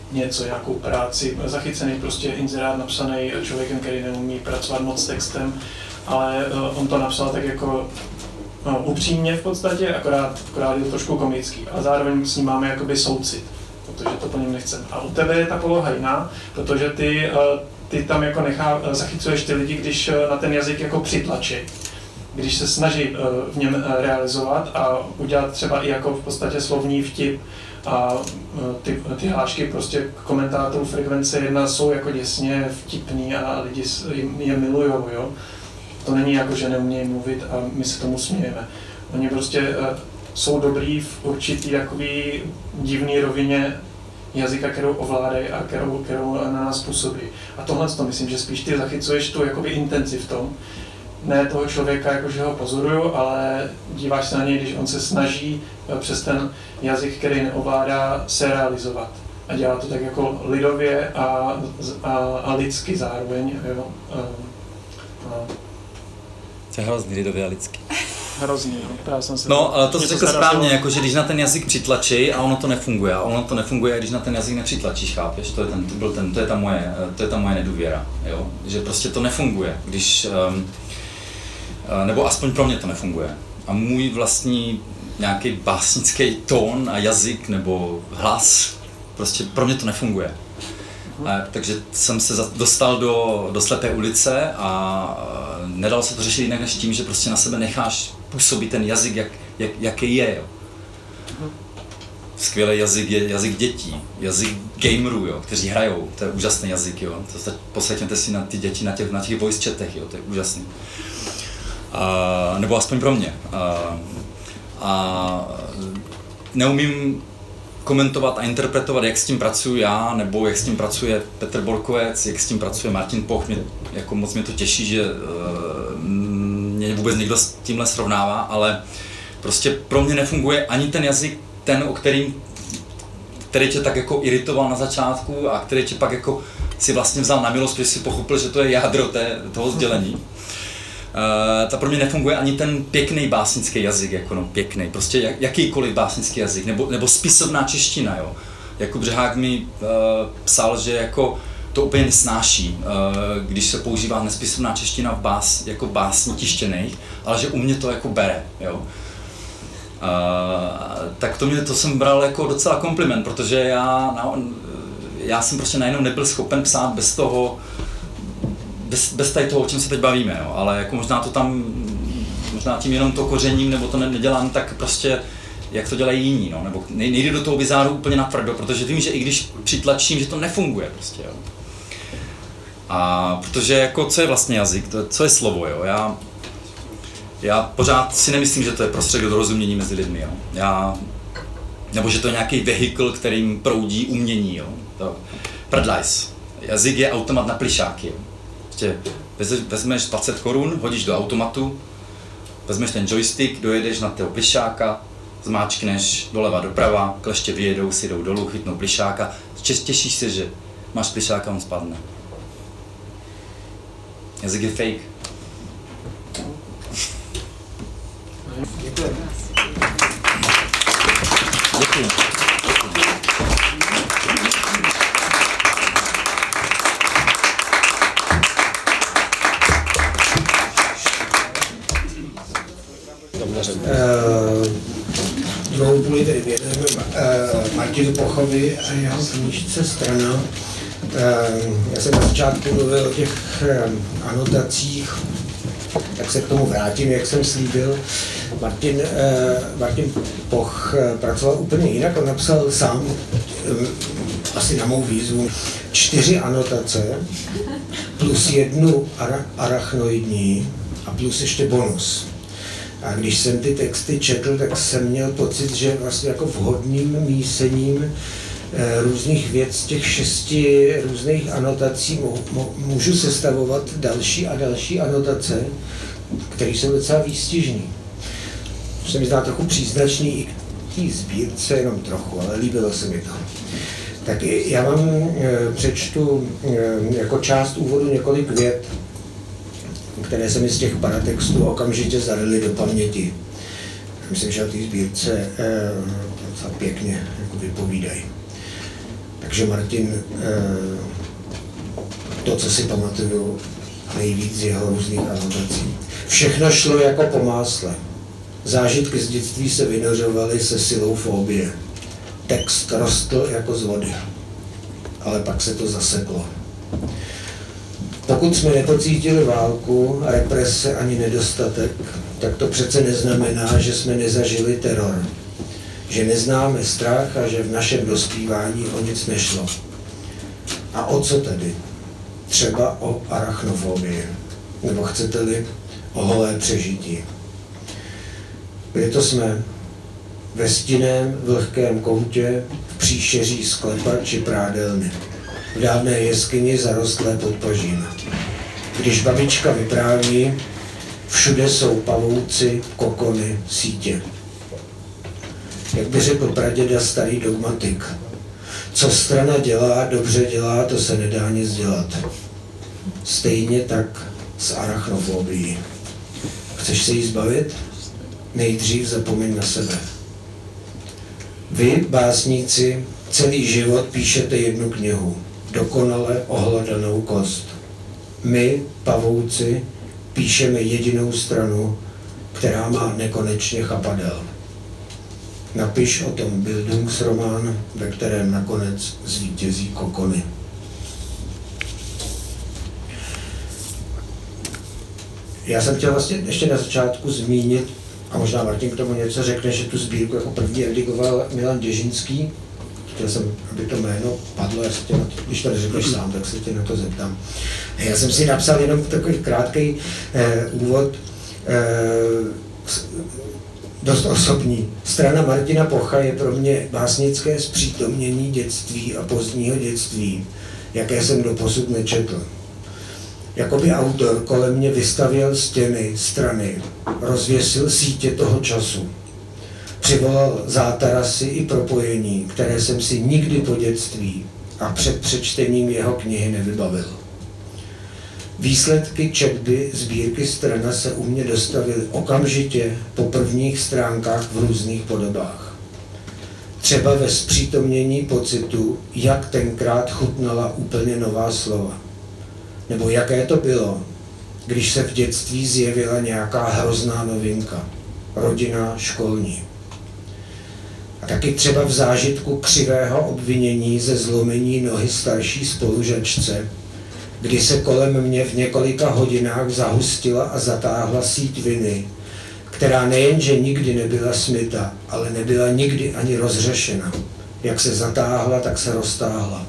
něco, nějakou práci, zachycený prostě inzerát napsaný člověkem, který neumí pracovat moc s textem, ale on to napsal tak jako no, upřímně v podstatě, akorát, akorát je to trošku komický, a zároveň s ním máme jakoby soucit, protože to po něm nechceme. A u tebe je ta poloha jiná, protože ty, ty tam jako nechá, zachycuješ ty lidi, když na ten jazyk jako přitlačí, když se snaží v něm realizovat a udělat třeba i jako v podstatě slovní vtip, a ty, ty hlášky prostě komentátorů Frekvence jedna jsou jako děsně vtipný a lidi je milujou, jo. To není jako, že neumějí mluvit a my se tomu smějeme. Oni prostě uh, jsou dobrý v určitý jakoby divný rovině jazyka, kterou ovládají a kterou, kterou na nás působí. A tohle to myslím, že spíš ty zachycuješ tu jakoby intenci v tom, ne toho člověka, jakože ho pozoruju, ale díváš se na něj, když on se snaží přes ten jazyk, který neovládá, se realizovat. A dělá to tak jako lidově a, a, a lidsky zároveň. Jo. A, a. To je hrozný lidově a lidsky. Hrozný, no. Právě jsem se no, ale to jsi řekl správně, jako, že když na ten jazyk přitlačí a ono to nefunguje. A ono to nefunguje, když na ten jazyk nepřitlačíš, chápeš? To je, ten, to byl ten, to je, ta, moje, to je ta moje nedůvěra. Jo? Že prostě to nefunguje, když... Um, nebo aspoň pro mě to nefunguje. A můj vlastní nějaký básnický tón a jazyk nebo hlas, prostě pro mě to nefunguje. A, takže jsem se dostal do, do slepé ulice a nedalo se to řešit jinak než tím, že prostě na sebe necháš působit ten jazyk, jak, jak, jaký je. Jo. Skvělý jazyk je jazyk dětí, jazyk gamerů, jo, kteří hrajou, to je úžasný jazyk. Jo. To poslechněte si na ty děti na těch, na těch voice chatech, jo, to je úžasný. A, nebo aspoň pro mě. A, a neumím komentovat a interpretovat, jak s tím pracuji já, nebo jak s tím pracuje Petr Borkovec, jak s tím pracuje Martin Poch. Mě, jako moc mě to těší, že uh, mě vůbec někdo s tímhle srovnává, ale prostě pro mě nefunguje ani ten jazyk, ten, o kterým, který tě tak jako iritoval na začátku a který tě pak jako si vlastně vzal na milost, protože si pochopil, že to je jádro té, toho sdělení. Uh, ta pro mě nefunguje ani ten pěkný básnický jazyk, jako no pěkný, prostě jak, jakýkoliv básnický jazyk, nebo, nebo spisovná čeština, jo. Jakub Břehák mi uh, psal, že jako to úplně nesnáší, uh, když se používá nespisovná čeština v bás, jako básní tištěných, ale že u mě to jako bere, jo. Uh, tak to mě, to jsem bral jako docela kompliment, protože já, na, já jsem prostě najednou nebyl schopen psát bez toho, Bez, bez tady toho, o čem se teď bavíme, jo. Ale jako možná to tam, možná tím jenom to kořením, nebo to nedělám tak prostě, jak to dělají jiní, no. Nebo nejde do toho bizáru úplně natvrdo, protože vím, že i když přitlačím, že to nefunguje prostě, jo. A protože jako, co je vlastně jazyk, to, co je slovo, jo. Já, já pořád si nemyslím, že to je prostředek do dorozumění mezi lidmi, jo. Já, nebo že to je nějaký vehikl, kterým proudí umění, jo. To, prdlajs. Jazyk je automat na plišáky, jo. Vezmeš dvacet korun, hodíš do automatu, vezmeš ten joystick, dojedeš na toho plišáka, zmáčkneš doleva doprava, kleště vyjedou, si jdou dolů, chytnou plišáka, těšíš se, že máš plišáka, on spadne. Jazyk je fake. Děkuji. Děkuji. Uh, druhou půli tady věnujeme uh, Martinu Pochovi a jeho knížce Strana. Uh, já jsem na začátku mluvil o těch uh, anotacích, tak se k tomu vrátím, jak jsem slíbil. Martin, uh, Martin Poch uh, pracoval úplně jinak, on napsal sám, uh, asi na mou výzvu, čtyři anotace plus jednu ara- arachnoidní a plus ještě bonus. A když jsem ty texty četl, tak jsem měl pocit, že vlastně jako vhodným mísením e, různých věc, těch šesti různých anotací mo, mo, můžu sestavovat další a další anotace, které jsou docela výstižné. To se mi zdá trochu příznačný i k té sbírce, jenom trochu, ale líbilo se mi to. Tak já vám e, přečtu e, jako část úvodu několik vět, které se mi z těch paratextů okamžitě zarily do paměti. Myslím, že o té sbírce e, docela pěkně jako vypovídají. Takže Martin, to, co si pamatuju nejvíc z jeho různých anotací. Všechno šlo jako po másle. Zážitky z dětství se vynořovaly se silou fobie. Text rostl jako z vody. Ale pak se to zaseklo. Pokud jsme nepocítili válku, represe ani nedostatek, tak to přece neznamená, že jsme nezažili teror. Že neznáme strach a že v našem dospívání o nic nešlo. A o co tedy? Třeba o arachnofobii. Nebo chcete-li o holé přežití. Kde to jsme? Ve stinném, vlhkém koutě, v příšeří sklepa či prádelny. V dávné jeskyni zarostlé podpažím. Když babička vypráví, všude jsou pavouci, kokony, sítě. Jak by řekl praděda starý dogmatik. Co strana dělá, dobře dělá, to se nedá nic dělat. Stejně tak s arachnofobií. Chceš se jí zbavit? Nejdřív zapomeň na sebe. Vy, básníci, celý život píšete jednu knihu, dokonale ohladanou kost. My, pavouci, píšeme jedinou stranu, která má nekonečně chapadel. Napiš o tom Bildungsroman, ve kterém nakonec zvítězí kokony. Já jsem chtěl vlastně ještě na začátku zmínit, a možná Martin k tomu něco řekne, že tu sbírku jako první redigoval Milan Děžinský. Chtěl jsem, aby to jméno padlo, já se tě na to, když to neřekneš sám, tak se tě na to zeptám. Já jsem si napsal jenom takový krátký eh, úvod, eh, dost osobní. Strana Martina Pocha je pro mě básnické zpřítomnění dětství a pozdního dětství, jaké jsem doposud nečetl. Jakoby autor kolem mě vystavěl stěny, strany, rozvěsil sítě toho času. Přivolal zátarasy i propojení, které jsem si nikdy po dětství a před přečtením jeho knihy nevybavil. Výsledky četby sbírky Strana se u mě dostavily okamžitě po prvních stránkách v různých podobách. Třeba ve zpřítomnění pocitu, jak tenkrát chutnala úplně nová slova. Nebo jaké to bylo, když se v dětství zjevila nějaká hrozná novinka, rodinná, školní. A taky třeba v zážitku křivého obvinění ze zlomení nohy starší spolužačce, kdy se kolem mě v několika hodinách zahustila a zatáhla síť viny, která nejenže nikdy nebyla smyta, ale nebyla nikdy ani rozřešena. Jak se zatáhla, tak se roztáhla.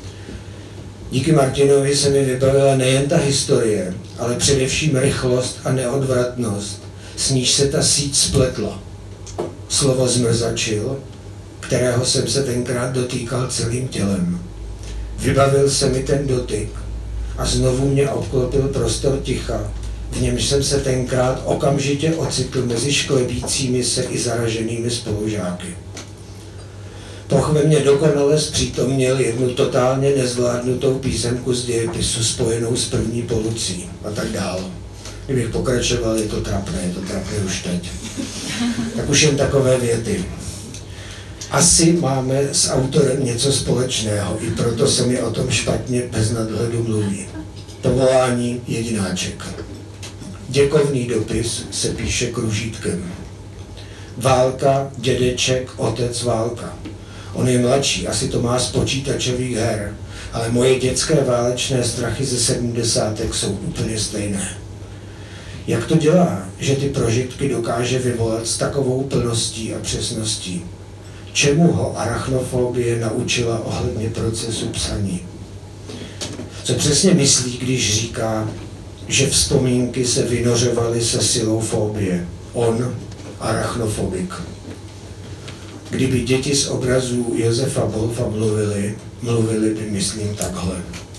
Díky Martinovi se mi vybavila nejen ta historie, ale především rychlost a neodvratnost, s níž se ta síť spletla. Slovo zmrzačil, kterého jsem se tenkrát dotýkal celým tělem. Vybavil se mi ten dotyk a znovu mě obklopil prostor ticha, v němž jsem se tenkrát okamžitě ocitl mezi šklebícími se i zaraženými spolužáky. Poch ve mně dokonale zpřítomnil jednu totálně nezvládnutou písemku z dějepisu spojenou s první polucí a tak dál. Kdybych pokračoval, je to trapné, je to trapné už teď. Tak už jen takové věty. Asi máme s autorem něco společného, i proto se mi o tom špatně bez nadhledu mluví. Povolání jedináček. Děkovný dopis se píše kružítkem. Válka, dědeček, otec, válka. On je mladší, asi to má z počítačových her, ale moje dětské válečné strachy ze sedmdesátek jsou úplně stejné. Jak to dělá, že ty prožitky dokáže vyvolat s takovou plností a přesností? Čemu ho arachnofobie naučila ohledně procesu psaní? Co přesně myslí, když říká, že vzpomínky se vynořovaly se silou fobie? On, arachnofobik. Kdyby děti z obrazů Josefa Wolfa mluvili, mluvili by, myslím, takhle.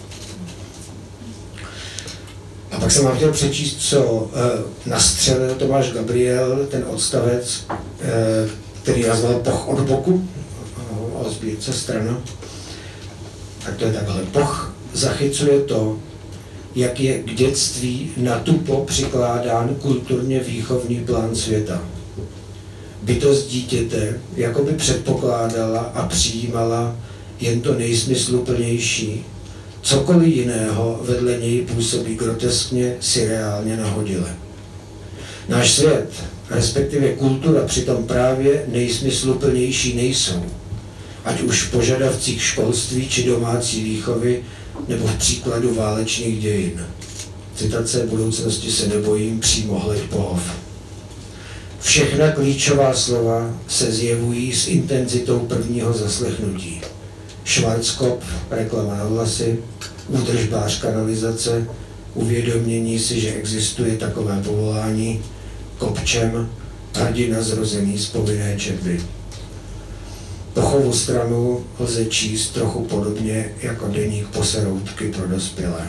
A pak jsem vám chtěl přečíst, co e, nastřelil Tomáš Gabriel, ten odstavec, e, který nazval Poch od boku, o sbírce Strana. Tak to je takhle. Poch zachycuje to, jak je k dětství natupo přikládán kulturně výchovný plán světa. Bytost dítěte jakoby předpokládala a přijímala jen to nejsmysluplnější. Cokoliv jiného vedle něj působí groteskně, surreálně nahodile. Náš svět, respektive kultura, přitom právě nejsmysluplnější nejsou, ať už v požadavcích školství či domácí výchovy, nebo v příkladu válečných dějin. Citace budoucnosti se nebojím, přímo hleď pohov. Všechna klíčová slova se zjevují s intenzitou prvního zaslechnutí. Schwarzkopf, reklama na vlasy, údržbář kanalizace, uvědomění si, že existuje takové povolání, kopčem, hrdina zrozený z povinné četby. Pochovou stranu lze číst trochu podobně jako deník Poseroutky pro dospělé.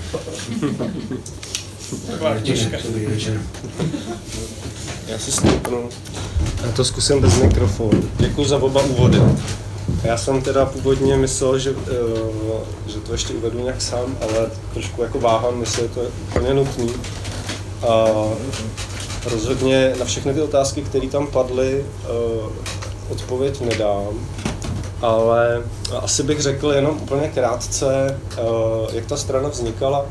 Martine, dobrý večer. Já si stoupnu. Já to zkusím bez mikrofonu. Děkuji za oba úvody. Já jsem teda původně myslel, že, že to ještě uvedu nějak sám, ale trošku jako váhám, jestli je to úplně nutný. A rozhodně na všechny ty otázky, které tam padly, odpověď nedám, ale asi bych řekl jenom úplně krátce, jak ta strana vznikala.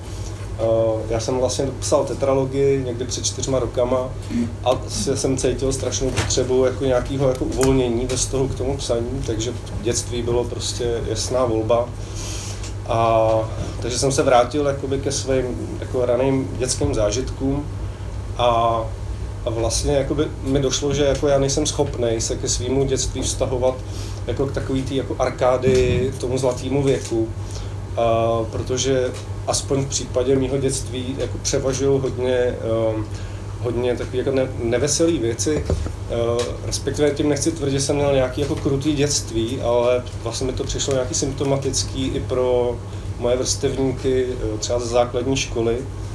Já jsem vlastně psal tetralogii někdy před čtyřma rokama a jsem cítil strašnou potřebu jako nějakého jako uvolnění ve vztahu k tomu psaní, takže dětství bylo prostě jasná volba. A, takže jsem se vrátil jakoby ke svým jako raným dětským zážitkům a, a vlastně jakoby mi došlo, že jako já nejsem schopnej se ke svýmu dětství vztahovat jako k takový tý jako arkády tomu zlatému věku. Uh, protože aspoň v případě mýho dětství jako převažují hodně, uh, hodně takové jako ne, neveselé věci. Uh, respektive tím nechci tvrdit, že jsem měl nějaký jako krutý dětství, ale vlastně mi to přišlo nějaký symptomatický i pro moje vrstevníky, uh, třeba ze základní školy.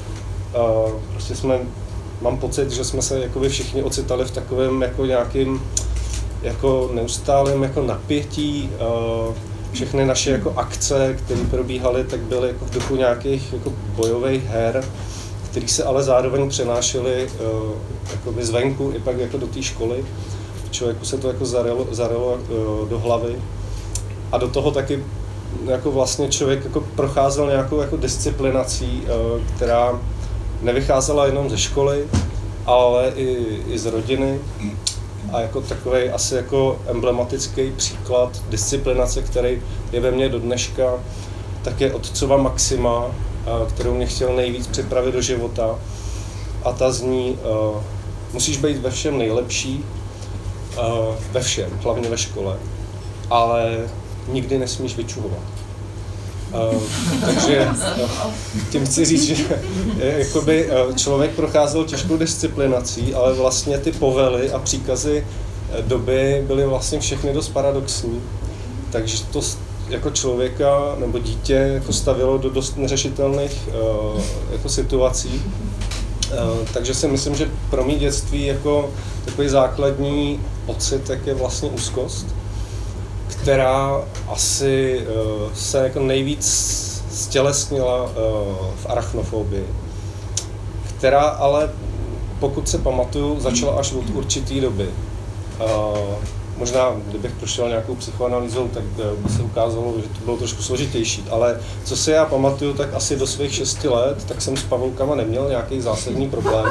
Uh, prostě jsme, mám pocit, že jsme se jakoby všichni ocitali v takovém jako nějakým jako neustálém jako napětí. Uh, Všechny naše jako akce, které probíhaly, tak byly jako v duchu nějakých jako bojových her, které se ale zároveň přenášely uh, jakoby zvenku i pak jako do té školy. Člověku se to jako zarilo, zarilo uh, do hlavy. A do toho taky jako vlastně člověk jako procházel nějakou jako disciplinací, uh, která nevycházela jenom ze školy, ale i, i z rodiny. A jako takový asi jako emblematický příklad disciplinace, který je ve mně do dneška, tak je otcova maxima, kterou mě chtěl nejvíc připravit do života. A ta zní, uh, musíš být ve všem nejlepší, uh, ve všem, hlavně ve škole, ale nikdy nesmíš vyčuhovat. Uh, takže uh, tím chci říct, že jakoby, uh, člověk procházel těžkou disciplinací, ale vlastně ty povely a příkazy doby byly vlastně všechny dost paradoxní. Takže to jako člověka nebo dítě jako stavilo do dost neřešitelných uh, jako situací. Uh, takže si myslím, že pro mé dětství jako takový základní pocit tak je vlastně úzkost, která asi uh, se jako nejvíc stělesnila uh, v arachnofobii, která ale, pokud se pamatuju, začala až od určitý doby. Uh, možná, kdybych prošel nějakou psychoanalýzou, tak by se ukázalo, že to bylo trošku složitější, ale co si já pamatuju, tak asi do svých šesti let, tak jsem s pavoukama neměl nějaký zásadní problém,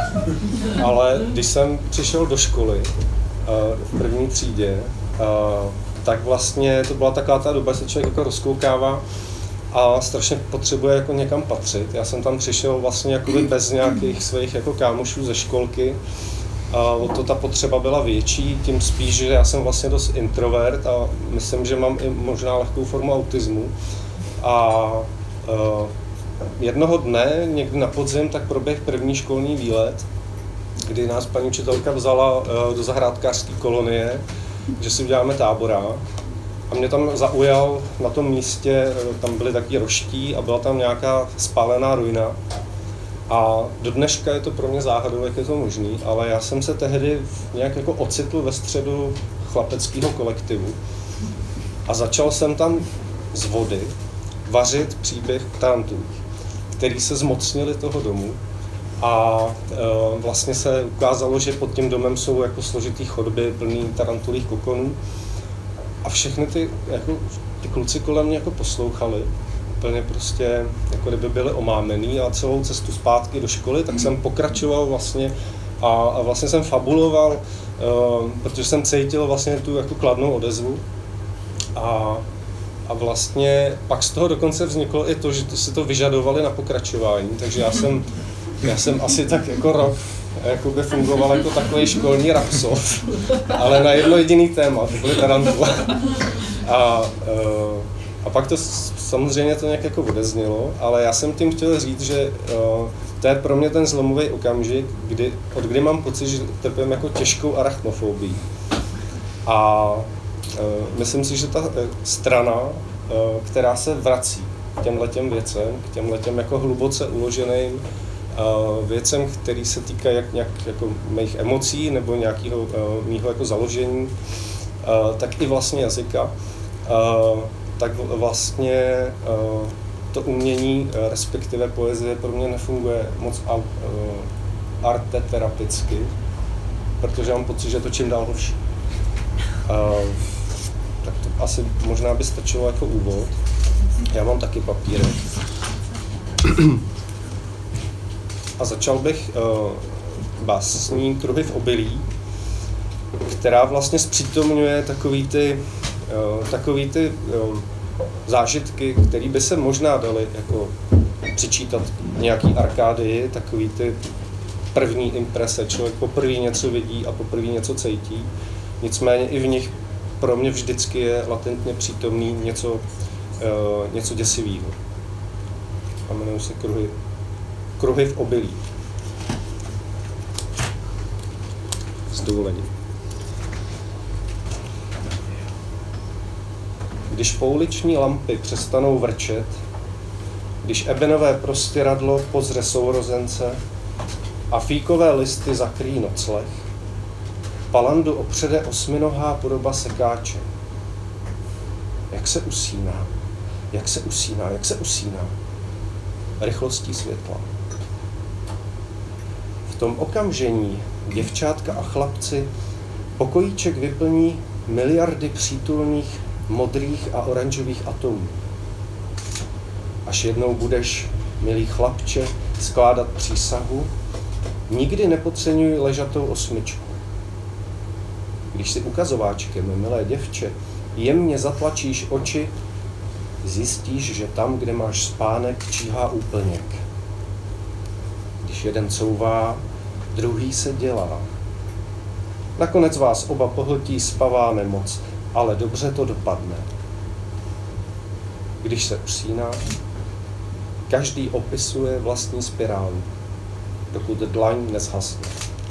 ale když jsem přišel do školy uh, v první třídě, uh, tak vlastně to byla taková ta doba, že se člověk jako rozkoukává a strašně potřebuje jako někam patřit. Já jsem tam přišel vlastně jakoby bez nějakých svých jako kámošů ze školky. A o to ta potřeba byla větší, tím spíš, že já jsem vlastně dost introvert a myslím, že mám i možná lehkou formu autismu. A uh, jednoho dne, někdy na podzim, tak proběh první školní výlet, kdy nás paní učitelka vzala uh, do zahrádkářské kolonie, že si uděláme tábora. A mě tam zaujal na tom místě, tam byly taky roští a byla tam nějaká spálená ruina. A do dneška je to pro mě záhadou, jak je to možný, ale já jsem se tehdy nějak jako ocitl ve středu chlapeckého kolektivu a začal jsem tam z vody vařit příběh tarantulů, který se zmocnili toho domu a e, vlastně se ukázalo, že pod tím domem jsou jako složitý chodby plný tarantulích kokonů a všechny ty, jako, ty kluci kolem mě jako poslouchali, úplně prostě, jako kdyby byli omámený a celou cestu zpátky do školy, tak jsem pokračoval vlastně a, a vlastně jsem fabuloval, uh, protože jsem cítil vlastně tu jako kladnou odezvu a, a vlastně pak z toho dokonce vzniklo i to, že to si to vyžadovali na pokračování, takže já jsem, já jsem asi tak jako rok jakoby fungoval jako takový školní rapsod, ale na jedno jediný téma, to byly tarantule. A, uh, a pak to samozřejmě to nějak jako odeznělo, ale já jsem tím chtěl říct, že uh, to je pro mě ten zlomový okamžik, kdy, od kdy mám pocit, že trpím jako těžkou arachnofobii. A uh, myslím si, že ta uh, strana, uh, která se vrací k těmhletěm věcem, k těmhletěm jako hluboce uloženým uh, věcem, který se týká jak, nějak jako mých emocí nebo nějakého uh, mýho jako založení, uh, tak i vlastně jazyka, uh, tak vlastně uh, to umění, respektive poezie pro mě nefunguje moc uh, arteterapicky, protože mám pocit, že to čím dál horší. Uh, tak to asi možná by stačilo jako úvod. Já mám taky papírek. A začal bych uh, básní Kruhy v obilí, která vlastně zpřítomňuje takový ty, uh, takový ty uh, zážitky, které by se možná daly jako přičítat nějaký Arkádii, takový ty první imprese, člověk poprvé něco vidí a poprvé něco cítí. Nicméně i v nich pro mě vždycky je latentně přítomný něco, uh, něco děsivého. A jmenuji se Kruhy, Kruhy v obilí. S dovolením. Když pouliční lampy přestanou vrčet, když ebenové prostěradlo pozře sourozence a fíkové listy zakryjí nocleh, palandu opřede osminohá podoba sekáče. Jak se usíná, jak se usíná, jak se usíná. Rychlostí světla. V tom okamžení děvčátka a chlapci pokojíček vyplní miliardy přítulných modrých a oranžových atomů. Až jednou budeš, milý chlapče, skládat přísahu, nikdy nepodceňuj ležatou osmičku. Když si ukazováčkem, milé děvče, jemně zatlačíš oči, zjistíš, že tam, kde máš spánek, číhá úplněk. Když jeden couvá, druhý se dělá. Nakonec vás oba pohltí spavá nemoc, ale dobře to dopadne. Když se usíná, každý opisuje vlastní spirálu, dokud dlaň nezhasne.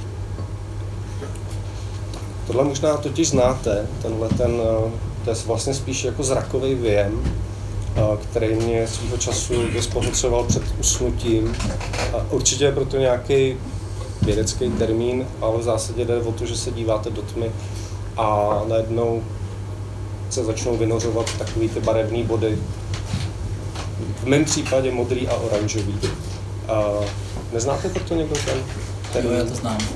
Tohle možná totiž znáte, tenhle ten, to je vlastně spíš jako zrakový věm, který mě svýho času dost pohlcoval před usnutím. Určitě je proto nějaký vědecký termín, ale v zásadě jde o to, že se díváte do tmy a najednou se začnou vynořovat takový ty barevné body. V mém případě modrý a oranžový. Uh, neznáte proto někdo ten termín? Jo, já to znám.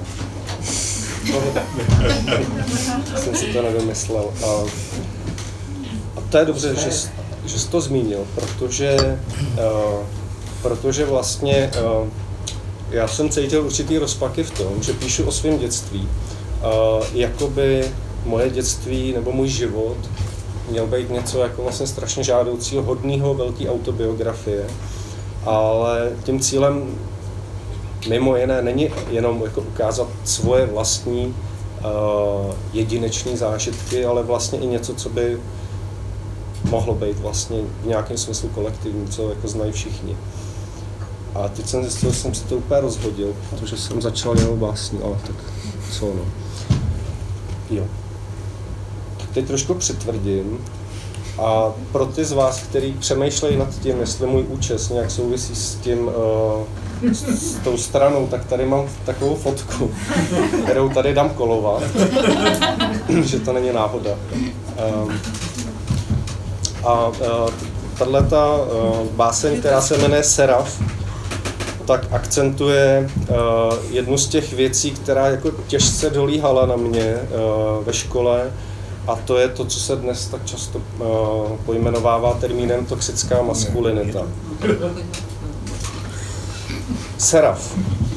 Jsem si to nevymyslel. Uh, a to je dobře, že, že jsi to zmínil, protože, uh, protože vlastně uh, já jsem cítil určitý rozpaky v tom, že píšu o svém dětství. Uh, jakoby moje dětství nebo můj život měl být něco jako vlastně strašně žádoucího, hodného, velké autobiografie, ale tím cílem mimo jiné není jenom jako ukázat svoje vlastní uh, jedinečné zážitky, ale vlastně i něco, co by mohlo být vlastně v nějakém smyslu kolektivní, co jako znají všichni. A teď jsem zjistil, že jsem si to úplně rozhodil, protože jsem začal jenom básní, ale tak co no. Jo. Teď trošku přitvrdím a pro ty z vás, kteří přemýšlejí nad tím, jestli můj účes nějak souvisí s tím, uh, s, s tou stranou, tak tady mám takovou fotku, kterou tady dám kolovat, že to není náhoda. Um, a uh, tato uh, báseň, která se jmenuje Seraf, tak akcentuje uh, jednu z těch věcí, která jako těžce dolíhala na mě uh, ve škole, A to je to, co se dnes tak často uh, pojmenovává termínem toxická maskulinita. Seraf.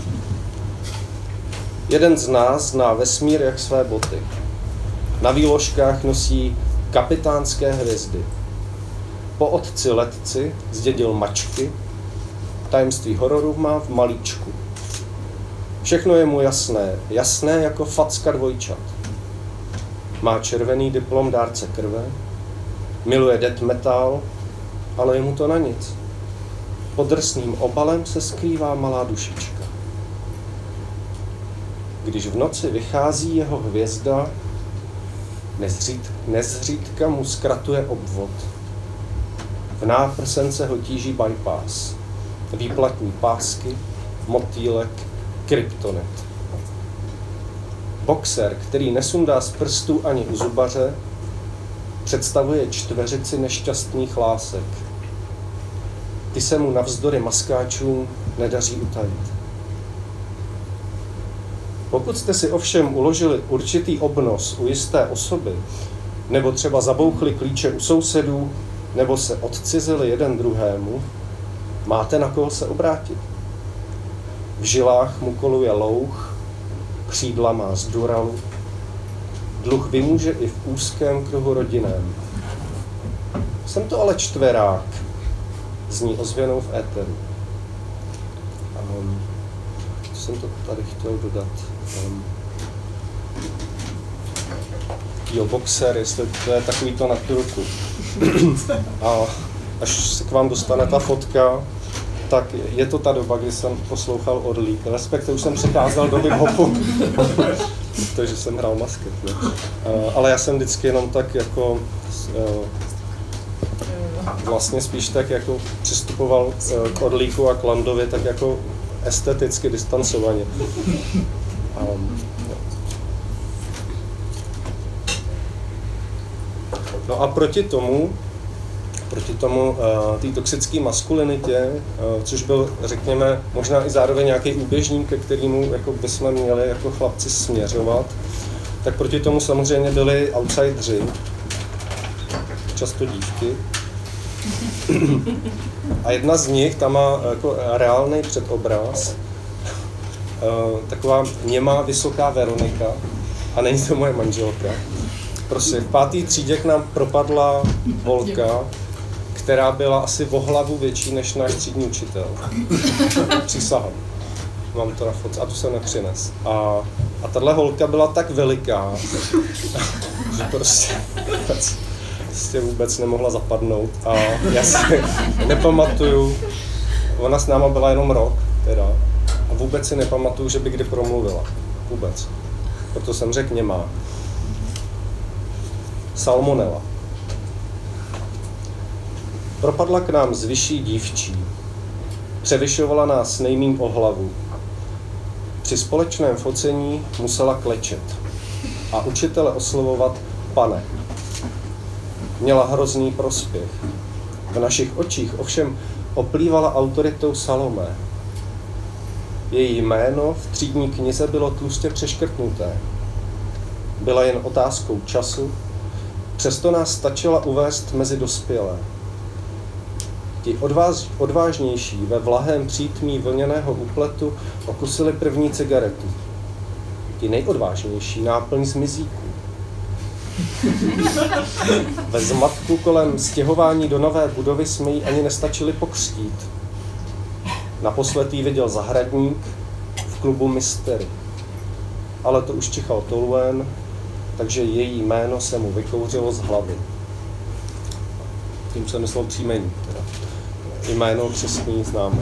Jeden z nás zná vesmír jak své boty. Na výložkách nosí kapitánské hvězdy. Po otci letci zdědil mačky, tajemství hororu má v malíčku. Všechno je mu jasné, jasné jako facka dvojčat. Má červený diplom dárce krve, miluje death metal, ale je mu to na nic. Pod drsným obalem se skrývá malá dušička. Když v noci vychází jeho hvězda, nezřít, nezřídka mu zkratuje obvod. V náprsence ho tíží bypass, výplatní pásky, motýlek, kryptonit. Boxer, který nesundá z prstů ani u zubaře, představuje čtveřici nešťastných lásek. Ty se mu navzdory maskáčům nedaří utajit. Pokud jste si ovšem uložili určitý obnos u jisté osoby, nebo třeba zabouchli klíče u sousedů, nebo se odcizili jeden druhému, máte na koho se obrátit. V žilách mu koluje louh, křídla má z duralu, dluh vymůže i v úzkém kruhu rodinném. Jsem to ale čtverák, zní ozvěnou v éteru. Um, co jsem to tady chtěl dodat? Um, jo, boxer, jestli to je takový to na tu ruku. A až se k vám dostane ta fotka, tak je to ta doba, kdy jsem poslouchal Orlík. Respektive už jsem překázal do hip-hopu, protože jsem hrál basket. Ne? Ale já jsem vždycky jenom tak jako vlastně spíš tak jako přistupoval k Orlíku a k Landovi tak jako esteticky distancovaně. No a proti tomu, proti tomu té toxické maskulinitě, což byl, řekněme, možná i zároveň nějaký úběžník, ke kterému jako bychom měli jako chlapci směřovat, tak proti tomu samozřejmě byli outsideri, často dívky. A jedna z nich, ta má jako reálný předobraz, taková němá vysoká Veronika, a není to moje manželka. Prostě v pátý třídě k nám propadla holka, která byla asi o hlavu větší než náš třídní učitel. Přísahám. Mám to na fotce a tu jsem nepřines. A, a tahle holka byla tak veliká, že prostě vůbec, prostě vůbec nemohla zapadnout. A já si nepamatuju, ona s náma byla jenom rok, teda, a vůbec si nepamatuju, že by kdy promluvila. Vůbec. Proto jsem řekl němá. Salmonella. Propadla k nám z vyšší dívčí. Převyšovala nás nejmím o hlavu. Při společném focení musela klečet a učitele oslovovat pane. Měla hrozný prospěch. V našich očích ovšem oplývala autoritou Salomé. Její jméno v třídní knize bylo tlustě přeškrtnuté. Byla jen otázkou času, přesto nás stačila uvést mezi dospělé. Ti odváž, odvážnější ve vlahém přítmí vlněného úpletu okusili první cigaretu. Ti nejodvážnější náplň z mizíku. Ve zmatku kolem stěhování do nové budovy jsme jí ani nestačili pokřtít. Naposled jí viděl zahradník v klubu Mystery. Ale to už čichal Toluen, takže její jméno se mu vykouřilo z hlavy. Tím jsem myslel příjmení, teda. Jméno přesný známe.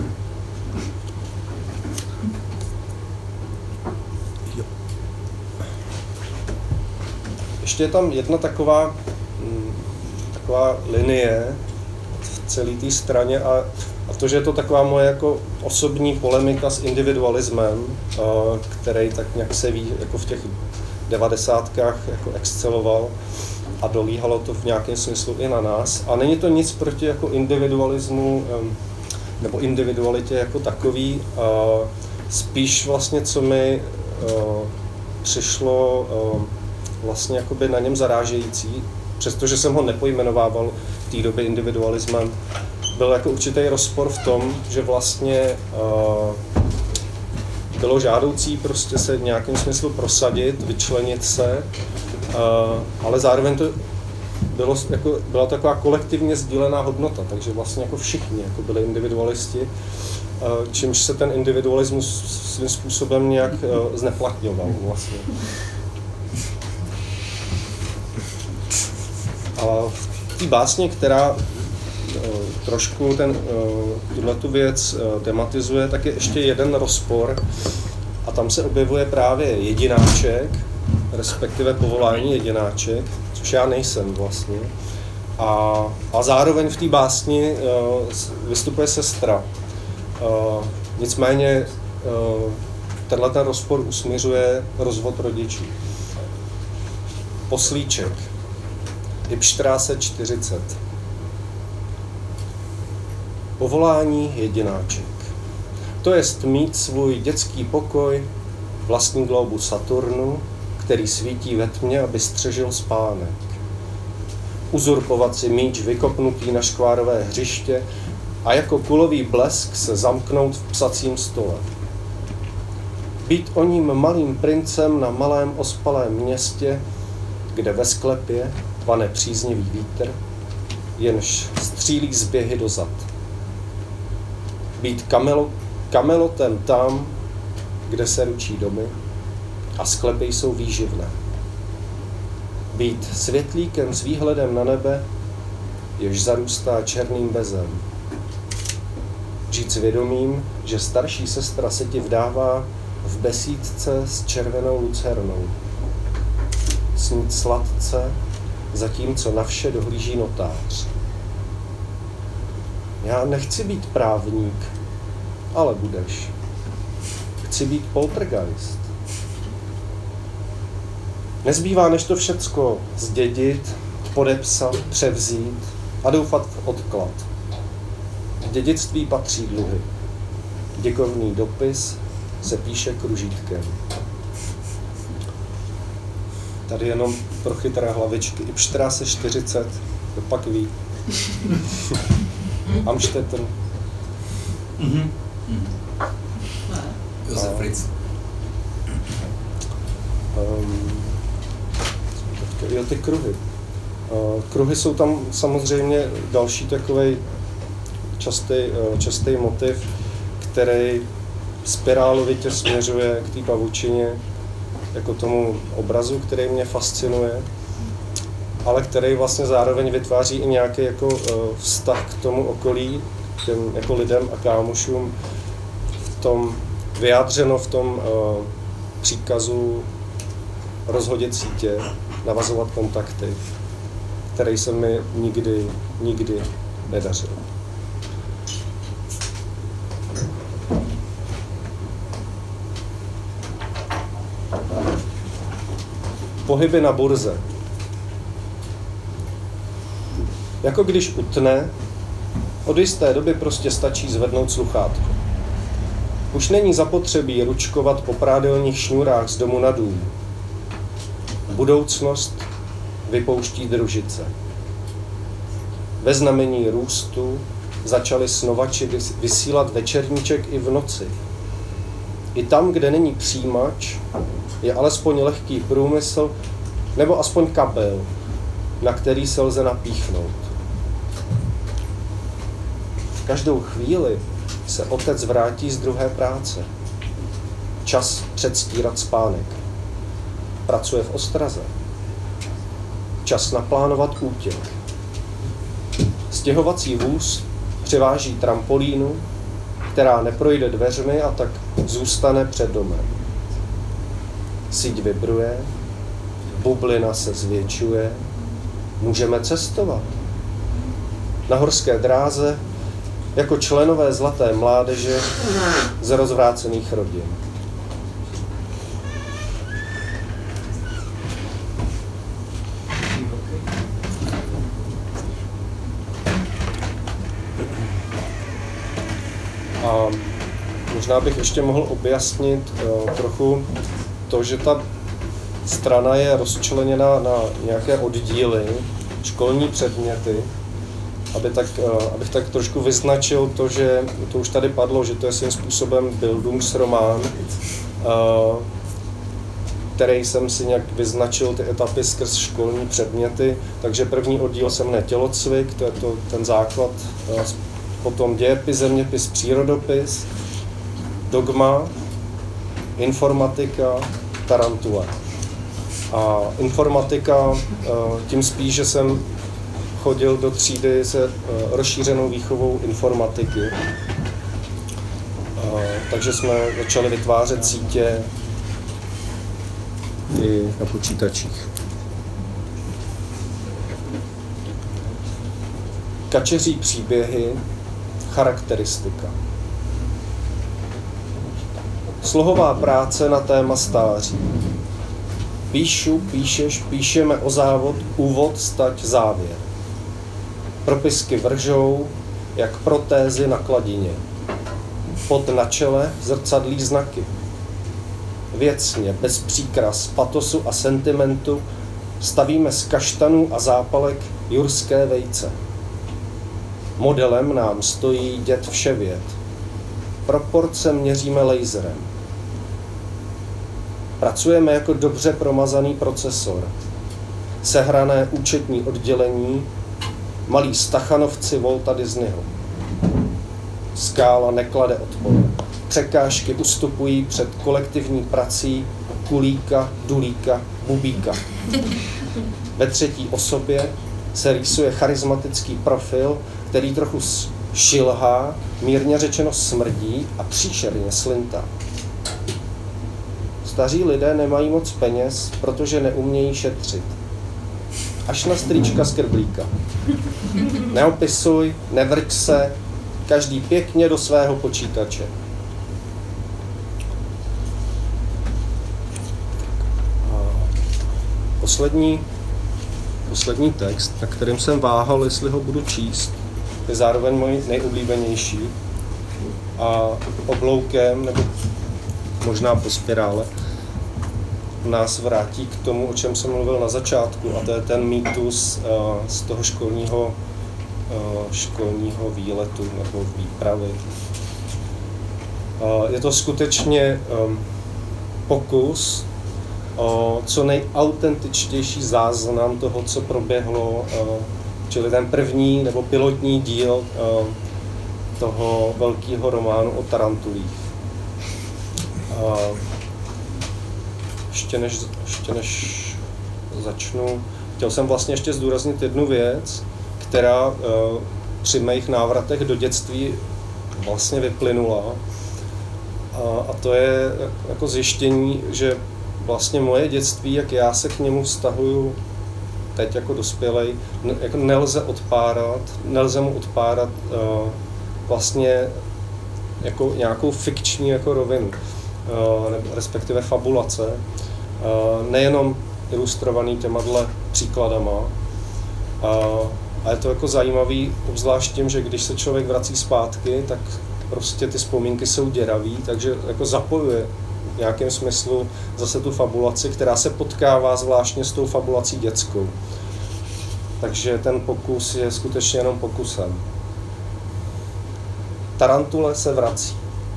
Ještě je tam jedna taková, taková linie v celé té straně a, a to, že je to taková moje jako osobní polemika s individualismem, který tak nějak se ví jako v těch devadesátkách jako exceloval a dolíhalo to v nějakém smyslu i na nás. A není to nic proti jako individualismu nebo individualitě jako takový. Spíš vlastně, co mi přišlo vlastně jakoby na něm zarážející, přestože jsem ho nepojmenovával v té době individualismem, byl jako určitý rozpor v tom, že vlastně uh, bylo žádoucí prostě se v nějakém smyslu prosadit, vyčlenit se, uh, ale zároveň to bylo, jako, byla taková kolektivně sdílená hodnota, takže vlastně jako všichni jako byli individualisti, uh, čímž se ten individualismus svým způsobem nějak uh, zneplatňoval vlastně. A v té básni, která uh, trošku ten, uh, tuhletu věc uh, tematizuje, tak je ještě jeden rozpor a tam se objevuje právě jedináček, respektive povolání jedináček, což já nejsem vlastně. A, a zároveň v té básni uh, vystupuje sestra. Uh, nicméně uh, tenhle ten rozpor usměřuje rozvod rodičů. Poslíček. Ypštrase čtyřicet. Povolání jedináček. To jest mít svůj dětský pokoj, vlastní globus Saturnu, který svítí ve tmě, aby střežil spánek. Uzurpovat si míč vykopnutý na škvárové hřiště a jako kulový blesk se zamknout v psacím stole. Být o ním malým princem na malém ospalém městě, kde ve sklepě vane příznivý vítr, jenž střílí zběhy dozad. Být kamelo, kamelotem tam, kde se ručí domy a sklepy jsou výživné. Být světlíkem s výhledem na nebe, jež zarůstá černým bezem. Žít s vědomím, že starší sestra se ti vdává v besídce s červenou lucernou. Snít sladce, zatímco na vše dohlíží notář. Já nechci být právník, ale budeš. Chci být poltergeist. Nezbývá než to všecko zdědit, podepsat, převzít a doufat v odklad. V dědictví patří dluhy. Děkovný dopis se píše kružítkem. Tady jenom pro chytré hlavičky. Ypštrase čtyřicet, to pak ví. Amstetten. Mm-hmm. Josef Fritz. Um, jo, ty kruhy. Uh, kruhy jsou tam samozřejmě další takovej častý, uh, častý motiv, který spirálovitě směřuje k té pavučině, jako tomu obrazu, který mě fascinuje, ale který vlastně zároveň vytváří i nějaký jako uh, vztah k tomu okolí, k těm jako lidem a kámošům, v tom vyjádřeno v tom uh, příkazu rozhodit sítě, navazovat kontakty, který se mi nikdy, nikdy nedařil. Pohyby na burze. Jako když utne, od jisté doby prostě stačí zvednout sluchátko. Už není zapotřebí ručkovat po prádelních šňůrách z domu na dům. Budoucnost vypouští družice. Ve znamení růstu začali snovači vysílat večerníček i v noci. I tam, kde není přijímač, je alespoň lehký průmysl nebo aspoň kabel, na který se lze napíchnout. Každou chvíli se otec vrátí z druhé práce. Čas předstírat spánek. Pracuje v ostraze. Čas naplánovat útěk. Stěhovací vůz přiváží trampolínu, která neprojde dveřmi a tak zůstane před domem. Síť vibruje, bublina se zvětšuje, můžeme cestovat. Na horské dráze jako členové zlaté mládeže z rozvrácených rodin. A možná bych ještě mohl objasnit uh, trochu to, že ta strana je rozčleněna na nějaké oddíly, školní předměty, aby tak, abych tak trošku vyznačil to, že to už tady padlo, že to je svým způsobem Bildungsroman, který jsem si nějak vyznačil ty etapy skrz školní předměty. Takže první oddíl se jmenuje tělocvik, to je to, ten základ, potom dějepis, zeměpis, přírodopis, dogma, informatika, tarantula. A informatika tím spíš, že jsem chodil do třídy se rozšířenou výchovou informatiky. Takže jsme začali vytvářet sítě i na počítačích. Kačeří příběhy, charakteristika. Slohová práce na téma stáří. Píšu, píšeš, píšeme o závod, úvod, stať, závěr. Propisky vržou, jak protézy na kladině. Pod na čele zrcadlí znaky. Věcně, bez příkras, patosu a sentimentu stavíme z kaštanů a zápalek jurské vejce. Modelem nám stojí děd Vševěd. Proporce měříme laserem. Pracujeme jako dobře promazaný procesor. Sehrané účetní oddělení, malí stachanovci Walta Disneyho. Skála neklade odpor. Překážky ustupují před kolektivní prací Kulíka, Dulíka, Bubíka. Ve třetí osobě se rýsuje charismatický profil, který trochu šilhá, mírně řečeno smrdí a příšerně slintá. Staří lidé nemají moc peněz, protože neumějí šetřit. Až na strýčka z Krblíka. Neopisuj, nevrť se, každý pěkně do svého počítače. Poslední, poslední text, na kterém jsem váhal, jestli ho budu číst, je zároveň můj nejoblíbenější a obloukem, nebo možná po spirále, nás vrátí k tomu, o čem jsem mluvil na začátku, a to je ten mýtus uh, z toho školního, uh, školního výletu nebo výpravy. Uh, je to skutečně um, pokus o co nejautentičtější záznam toho, co proběhlo, uh, čili ten první nebo pilotní díl uh, toho velkého románu o tarantulích. Uh, Ještě než, ještě než začnu, chtěl jsem vlastně ještě zdůraznit jednu věc, která uh, při mých návratech do dětství vlastně vyplynula. A, a to je jako zjištění, že vlastně moje dětství, jak já se k němu vztahuju teď jako dospělej, ne, jako nelze odpárat, nelze mu odpárat uh, vlastně jako nějakou fikční jako rovinu. Uh, respektive fabulace, uh, nejenom ilustrovaný těmadle příkladama. Uh, a je to jako zajímavý, obzvlášť tím, že když se člověk vrací zpátky, tak prostě ty vzpomínky jsou děravý, takže jako zapojuje v nějakém smyslu zase tu fabulaci, která se potkává zvláštně s tou fabulací dětskou. Takže ten pokus je skutečně jenom pokusem. Tarantule se vrací.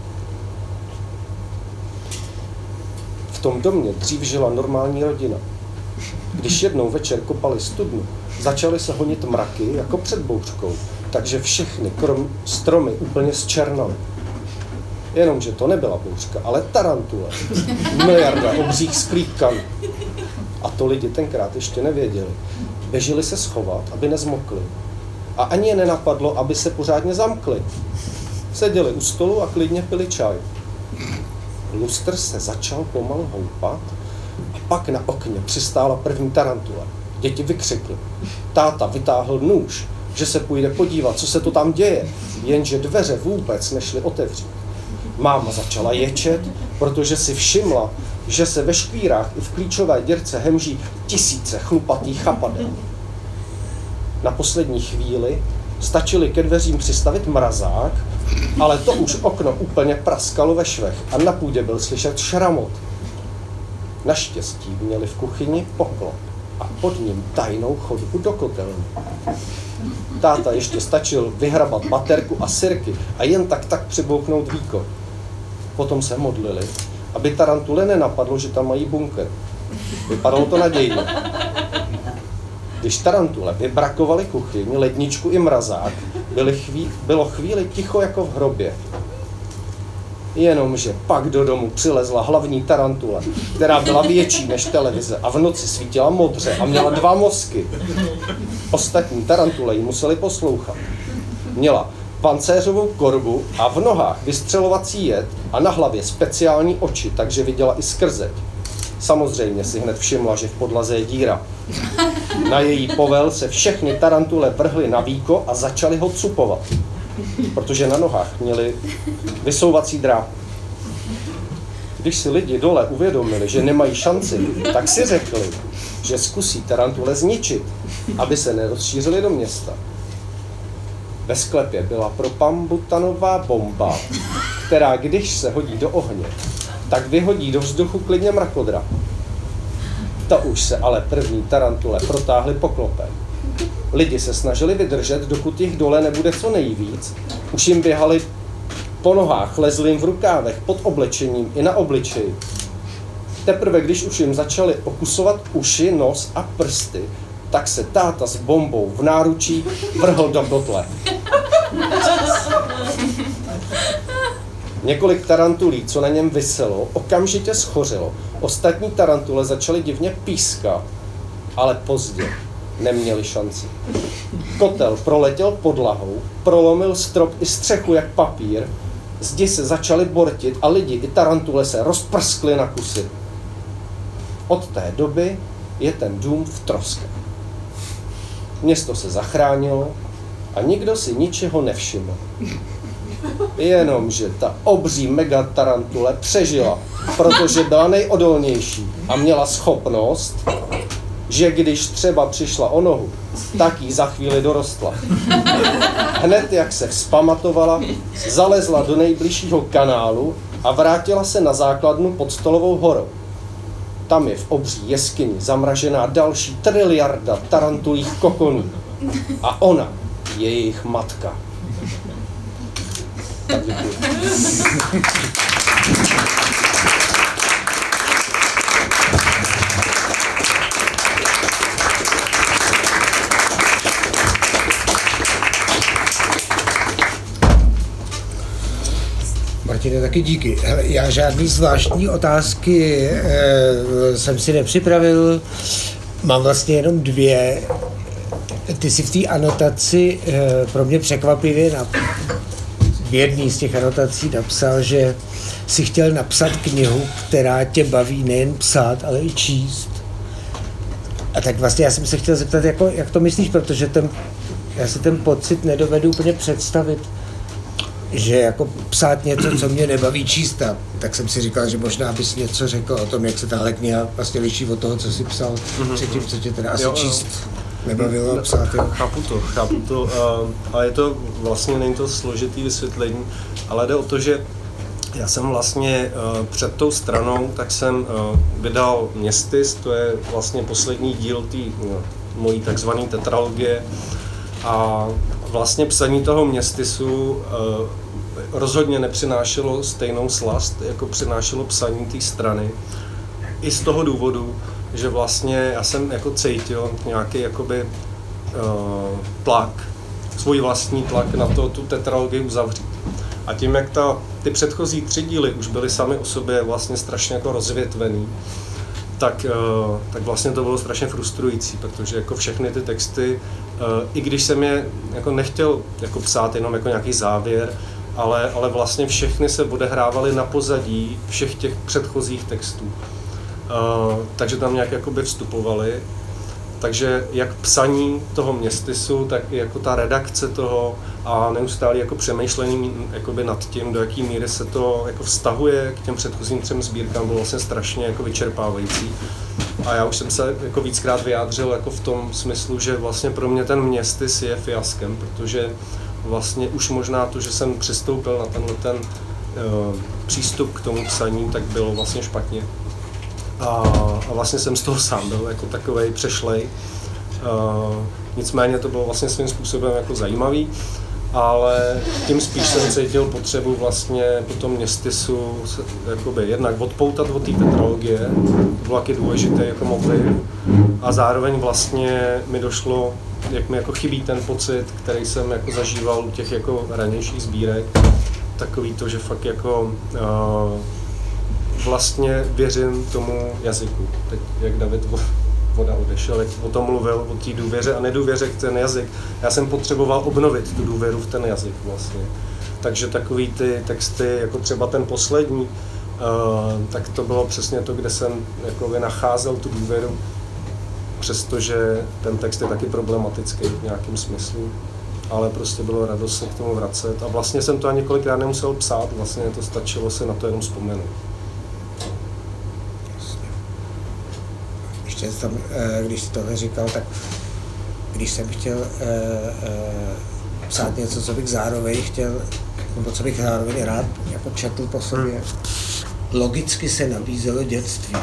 V tom domě dřív žila normální rodina. Když jednou večer kopali studnu, začaly se honit mraky jako před bouřkou, takže všechny krom stromy úplně zčernaly. Jenomže to nebyla bouřka, ale tarantule. Miliarda obřích sklípkanů. A to lidi tenkrát ještě nevěděli. Běželi se schovat, aby nezmokli. A ani je nenapadlo, aby se pořádně zamkli. Seděli u stolu a klidně pili čaj. Lustr se začal pomalu houpat a pak na okně přistála první tarantula. Děti vykřikly. Táta vytáhl nůž, že se půjde podívat, co se to tam děje, jenže dveře vůbec nešly otevřít. Máma začala ječet, protože si všimla, že se ve škvírách i v klíčové děrce hemží tisíce chlupatých chapadel. Na poslední chvíli stačili ke dveřím přistavit mrazák, ale to už okno úplně praskalo ve švech a na půdě byl slyšet šramot. Naštěstí měli v kuchyni poklop a pod ním tajnou chodbu do kotelny. Táta ještě stačil vyhrabat baterku a sirky a jen tak tak přibouchnout víko. Potom se modlili, aby tarantule nenapadlo, že tam mají bunkr. Vypadalo to nadějně. Když tarantule vybrakovaly kuchyň, ledničku i mrazák, byly chví, bylo chvíli ticho jako v hrobě. Jenomže pak do domu přilezla hlavní tarantule, která byla větší než televize a v noci svítila modře a měla dva mozky. Ostatní tarantule ji museli poslouchat. Měla pancéřovou korbu a v nohách vystřelovací jed a na hlavě speciální oči, takže viděla i skrzeť. Samozřejmě si hned všimla, že v podlaze je díra. Na její povel se všechny tarantule vrhly na víko a začaly ho cupovat, protože na nohách měli vysouvací dráp. Když si lidi dole uvědomili, že nemají šanci, tak si řekli, že zkusí tarantule zničit, aby se nerozšířili do města. Ve sklepě byla propambutanová bomba, která když se hodí do ohně, tak vyhodí do vzduchu klidně mrakodra. To už se ale první tarantule protáhly poklopem. Lidi se snažili vydržet, dokud jich dole nebude co nejvíc. Už jim běhali po nohách, lezli jim v rukávech, pod oblečením i na obličeji. Teprve když už jim začali okusovat uši, nos a prsty, tak se táta s bombou v náručí vrhl do kotle. Několik tarantulí, co na něm viselo, okamžitě schořilo. Ostatní tarantule začaly divně pískat, ale pozdě. Neměli šanci. Kotel proletěl podlahou, prolomil strop i střechu jak papír, zdi se začaly bortit a lidi i tarantule se rozprskly na kusy. Od té doby je ten dům v troskách. Město se zachránilo a nikdo si ničeho nevšiml. Jenomže ta obří megatarantule přežila, protože byla nejodolnější a měla schopnost, že když třeba přišla o nohu, tak jí za chvíli dorostla. Hned jak se vzpamatovala, zalezla do nejbližšího kanálu a vrátila se na základnu pod Stolovou horou. Tam je v obří jeskyni zamražená další triliarda tarantulích kokonů. A ona je jejich matka. Tak děkuji. Martine, taky díky. Hele, já žádný zvláštní otázky e, jsem si nepřipravil. Mám vlastně jenom dvě. Ty si v té anotaci e, pro mě překvapivě na, v jedné z těch anotací napsal, že si chtěl napsat knihu, která tě baví nejen psát, ale i číst. A tak vlastně já jsem se chtěl zeptat, jako, jak to myslíš, protože ten, já si ten pocit nedovedu úplně představit, že jako psát něco, co mě nebaví číst. A tak jsem si říkal, že možná bys něco řekl o tom, jak se tahle kniha vlastně liší od toho, co jsi psal mm-hmm. předtím, co tě teda asi jo, číst nebavilo psát. Jo. Chápu to, chápu to. A je to vlastně, není to složitý vysvětlení, ale jde o to, že já jsem vlastně před tou stranou, tak jsem vydal Městys, to je vlastně poslední díl té mojí takzvané tetralogie. A vlastně psaní toho Městysu rozhodně nepřinášelo stejnou slast, jako přinášelo psaní té strany. I z toho důvodu, že vlastně já jsem jako cítil nějaký jakoby uh, tlak, svůj vlastní tlak na to tu tetralogii uzavřít. A tím, jak ta, ty předchozí tři díly už byly sami o sobě vlastně strašně jako rozvětvený, tak, uh, tak vlastně to bylo strašně frustrující, protože jako všechny ty texty, uh, i když jsem je jako nechtěl jako psát jenom jako nějaký závěr, ale, ale vlastně všechny se odehrávaly na pozadí všech těch předchozích textů. Uh, takže tam nějak jakoby vstupovaly. Takže jak psaní toho Městysu, tak i jako ta redakce toho a neustále jako přemýšlení jakoby nad tím, do jaký míry se to jako vztahuje k těm předchozím třem sbírkám, bylo vlastně strašně jako vyčerpávající. A já už jsem se jako víckrát vyjádřil jako v tom smyslu, že vlastně pro mě ten Městys je fiaskem, protože vlastně už možná to, že jsem přistoupil na tenhle ten uh, přístup k tomu psaní, tak bylo vlastně špatně. a, a vlastně jsem z toho sám byl jako takovej přešlej. Uh, nicméně to bylo vlastně svým způsobem jako zajímavý, ale tím spíš jsem cítil potřebu vlastně po tom městysu jakoby jednak odpoutat od té tetralogie, to bylo taky důležité jako motiv, a zároveň vlastně mi došlo, jak mi jako chybí ten pocit, který jsem jako zažíval u těch jako ranějších sbírek, takový to, že fakt jako uh, vlastně věřím tomu jazyku, teď jak David Voda odešel, jak o tom mluvil, o té důvěře a nedůvěře k ten jazyk. Já jsem potřeboval obnovit tu důvěru v ten jazyk vlastně. Takže takový ty texty, jako třeba ten poslední, uh, tak to bylo přesně to, kde jsem jako nacházel tu důvěru, přestože ten text je taky problematický v nějakém smyslu, ale prostě bylo radost se k tomu vracet a vlastně jsem to ani několikrát nemusel psát, vlastně to stačilo se na to jenom vzpomenout. Tam, když jsi tohle říkal, tak když jsem chtěl uh, uh, psát něco, co bych zároveň chtěl, nebo co bych zároveň rád jako četl po sobě, logicky se nabízelo dětství.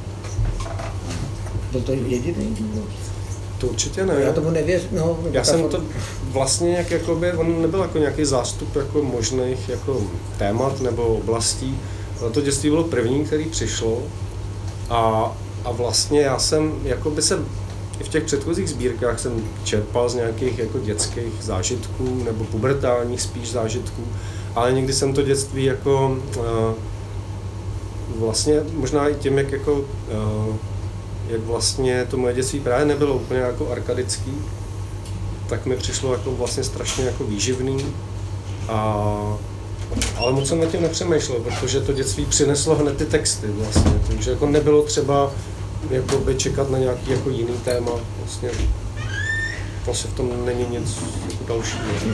Byl to jediný důvod? To určitě ne. Já tomu nevěřím. No, Já jsem to vlastně nějak jakoby, on nebyl jako nějaký zástup jako možných jako témat nebo oblastí, ale to dětství bylo první, který přišlo a A vlastně já jsem jakoby se i v těch předchozích sbírkách jsem čerpal z nějakých jako dětských zážitků nebo pubertálních spíš zážitků, ale někdy jsem to dětství jako uh, vlastně možná i tím, jak jako uh, jak vlastně to moje dětství právě nebylo úplně jako arkadický, tak mi přišlo jako vlastně strašně jako výživný. A ale moc jsem na tím nepřemýšlel, protože to dětství přineslo hned ty texty vlastně, takže jako nebylo třeba jakoby čekat na nějaký jako jiný téma, vlastně, vlastně v tom není nic jako dalšího.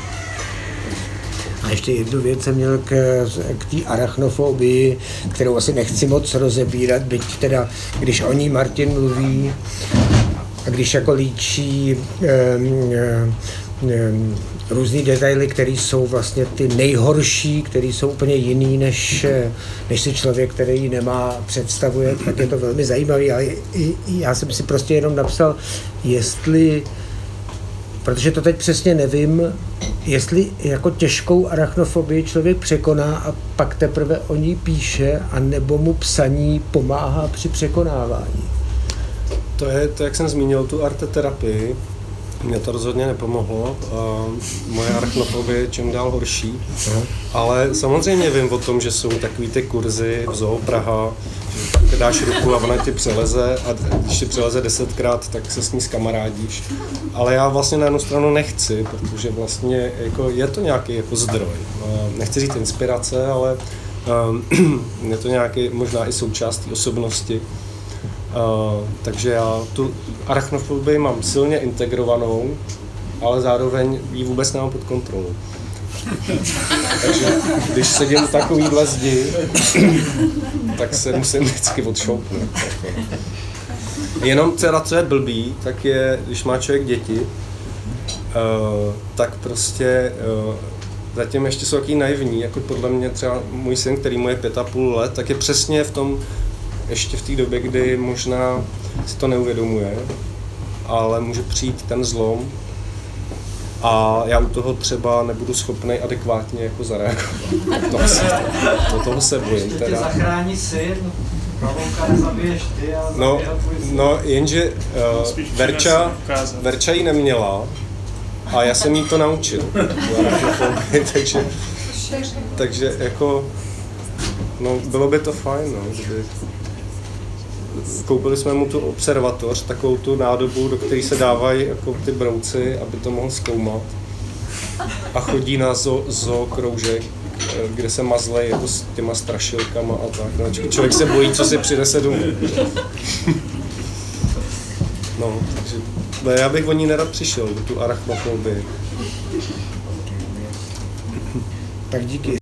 A ještě jednu věc jsem měl k, k té arachnofobii, kterou asi nechci moc rozebírat, byť teda, když o ní Martin mluví a když jako líčí um, um, různý detaily, které jsou vlastně ty nejhorší, které jsou úplně jiný, než, než si člověk, který nemá, představuje, tak je to velmi zajímavý, ale i, i, já jsem si prostě jenom napsal, jestli, protože to teď přesně nevím, jestli jako těžkou arachnofobii člověk překoná a pak teprve o ní píše, anebo mu psaní pomáhá při překonávání. To je to, jak jsem zmínil, tu arteterapii. Mně to rozhodně nepomohlo, moje arachnofobie je čím dál horší, uh-huh. Ale samozřejmě vím o tom, že jsou takový ty kurzy v Zoo Praha, že dáš ruku a ona ti přeleze a když ti přeleze desetkrát, tak se s ní zkamarádíš. Ale já vlastně na jednu stranu nechci, protože vlastně jako je to nějaký jako zdroj. Nechci říct inspirace, ale je to nějaký možná i součástí osobnosti. Uh, takže já tu arachnofobii mám silně integrovanou, ale zároveň ji vůbec nemám pod kontrolou. Takže když sedím v takovýhle zdi, tak se musím vždycky odšoupnout. Jenom teda, co je blbý, tak je, když má člověk děti, uh, tak prostě uh, zatím ještě jsou takový naivní, jako podle mě třeba můj syn, který mu je pět a půl let, tak je přesně v tom, ještě v té době, kdy možná si to neuvědomuje, ale může přijít ten zlom a já u toho třeba nebudu schopný adekvátně jako zareagovat. No, to, toho se bojím teda. Tě zachrání syn, Pavouka nezabiješ ty a no, no, jenže uh, Verča, Verča ji neměla a já jsem jí to naučil. takže, takže jako, no, bylo by to fajn, no, kdyby... Koupili jsme mu tu observatoř, takovou tu nádobu, do které se dávají jako ty brouci, aby to mohl zkoumat. A chodí na zoo, zoo kroužek, kde se mazlej jako s těma strašilkama a tak. No, člověk se bojí, co si přinese domů. No, takže já bych o ní nerad přišel, do tu arachnofobii. Tak díky.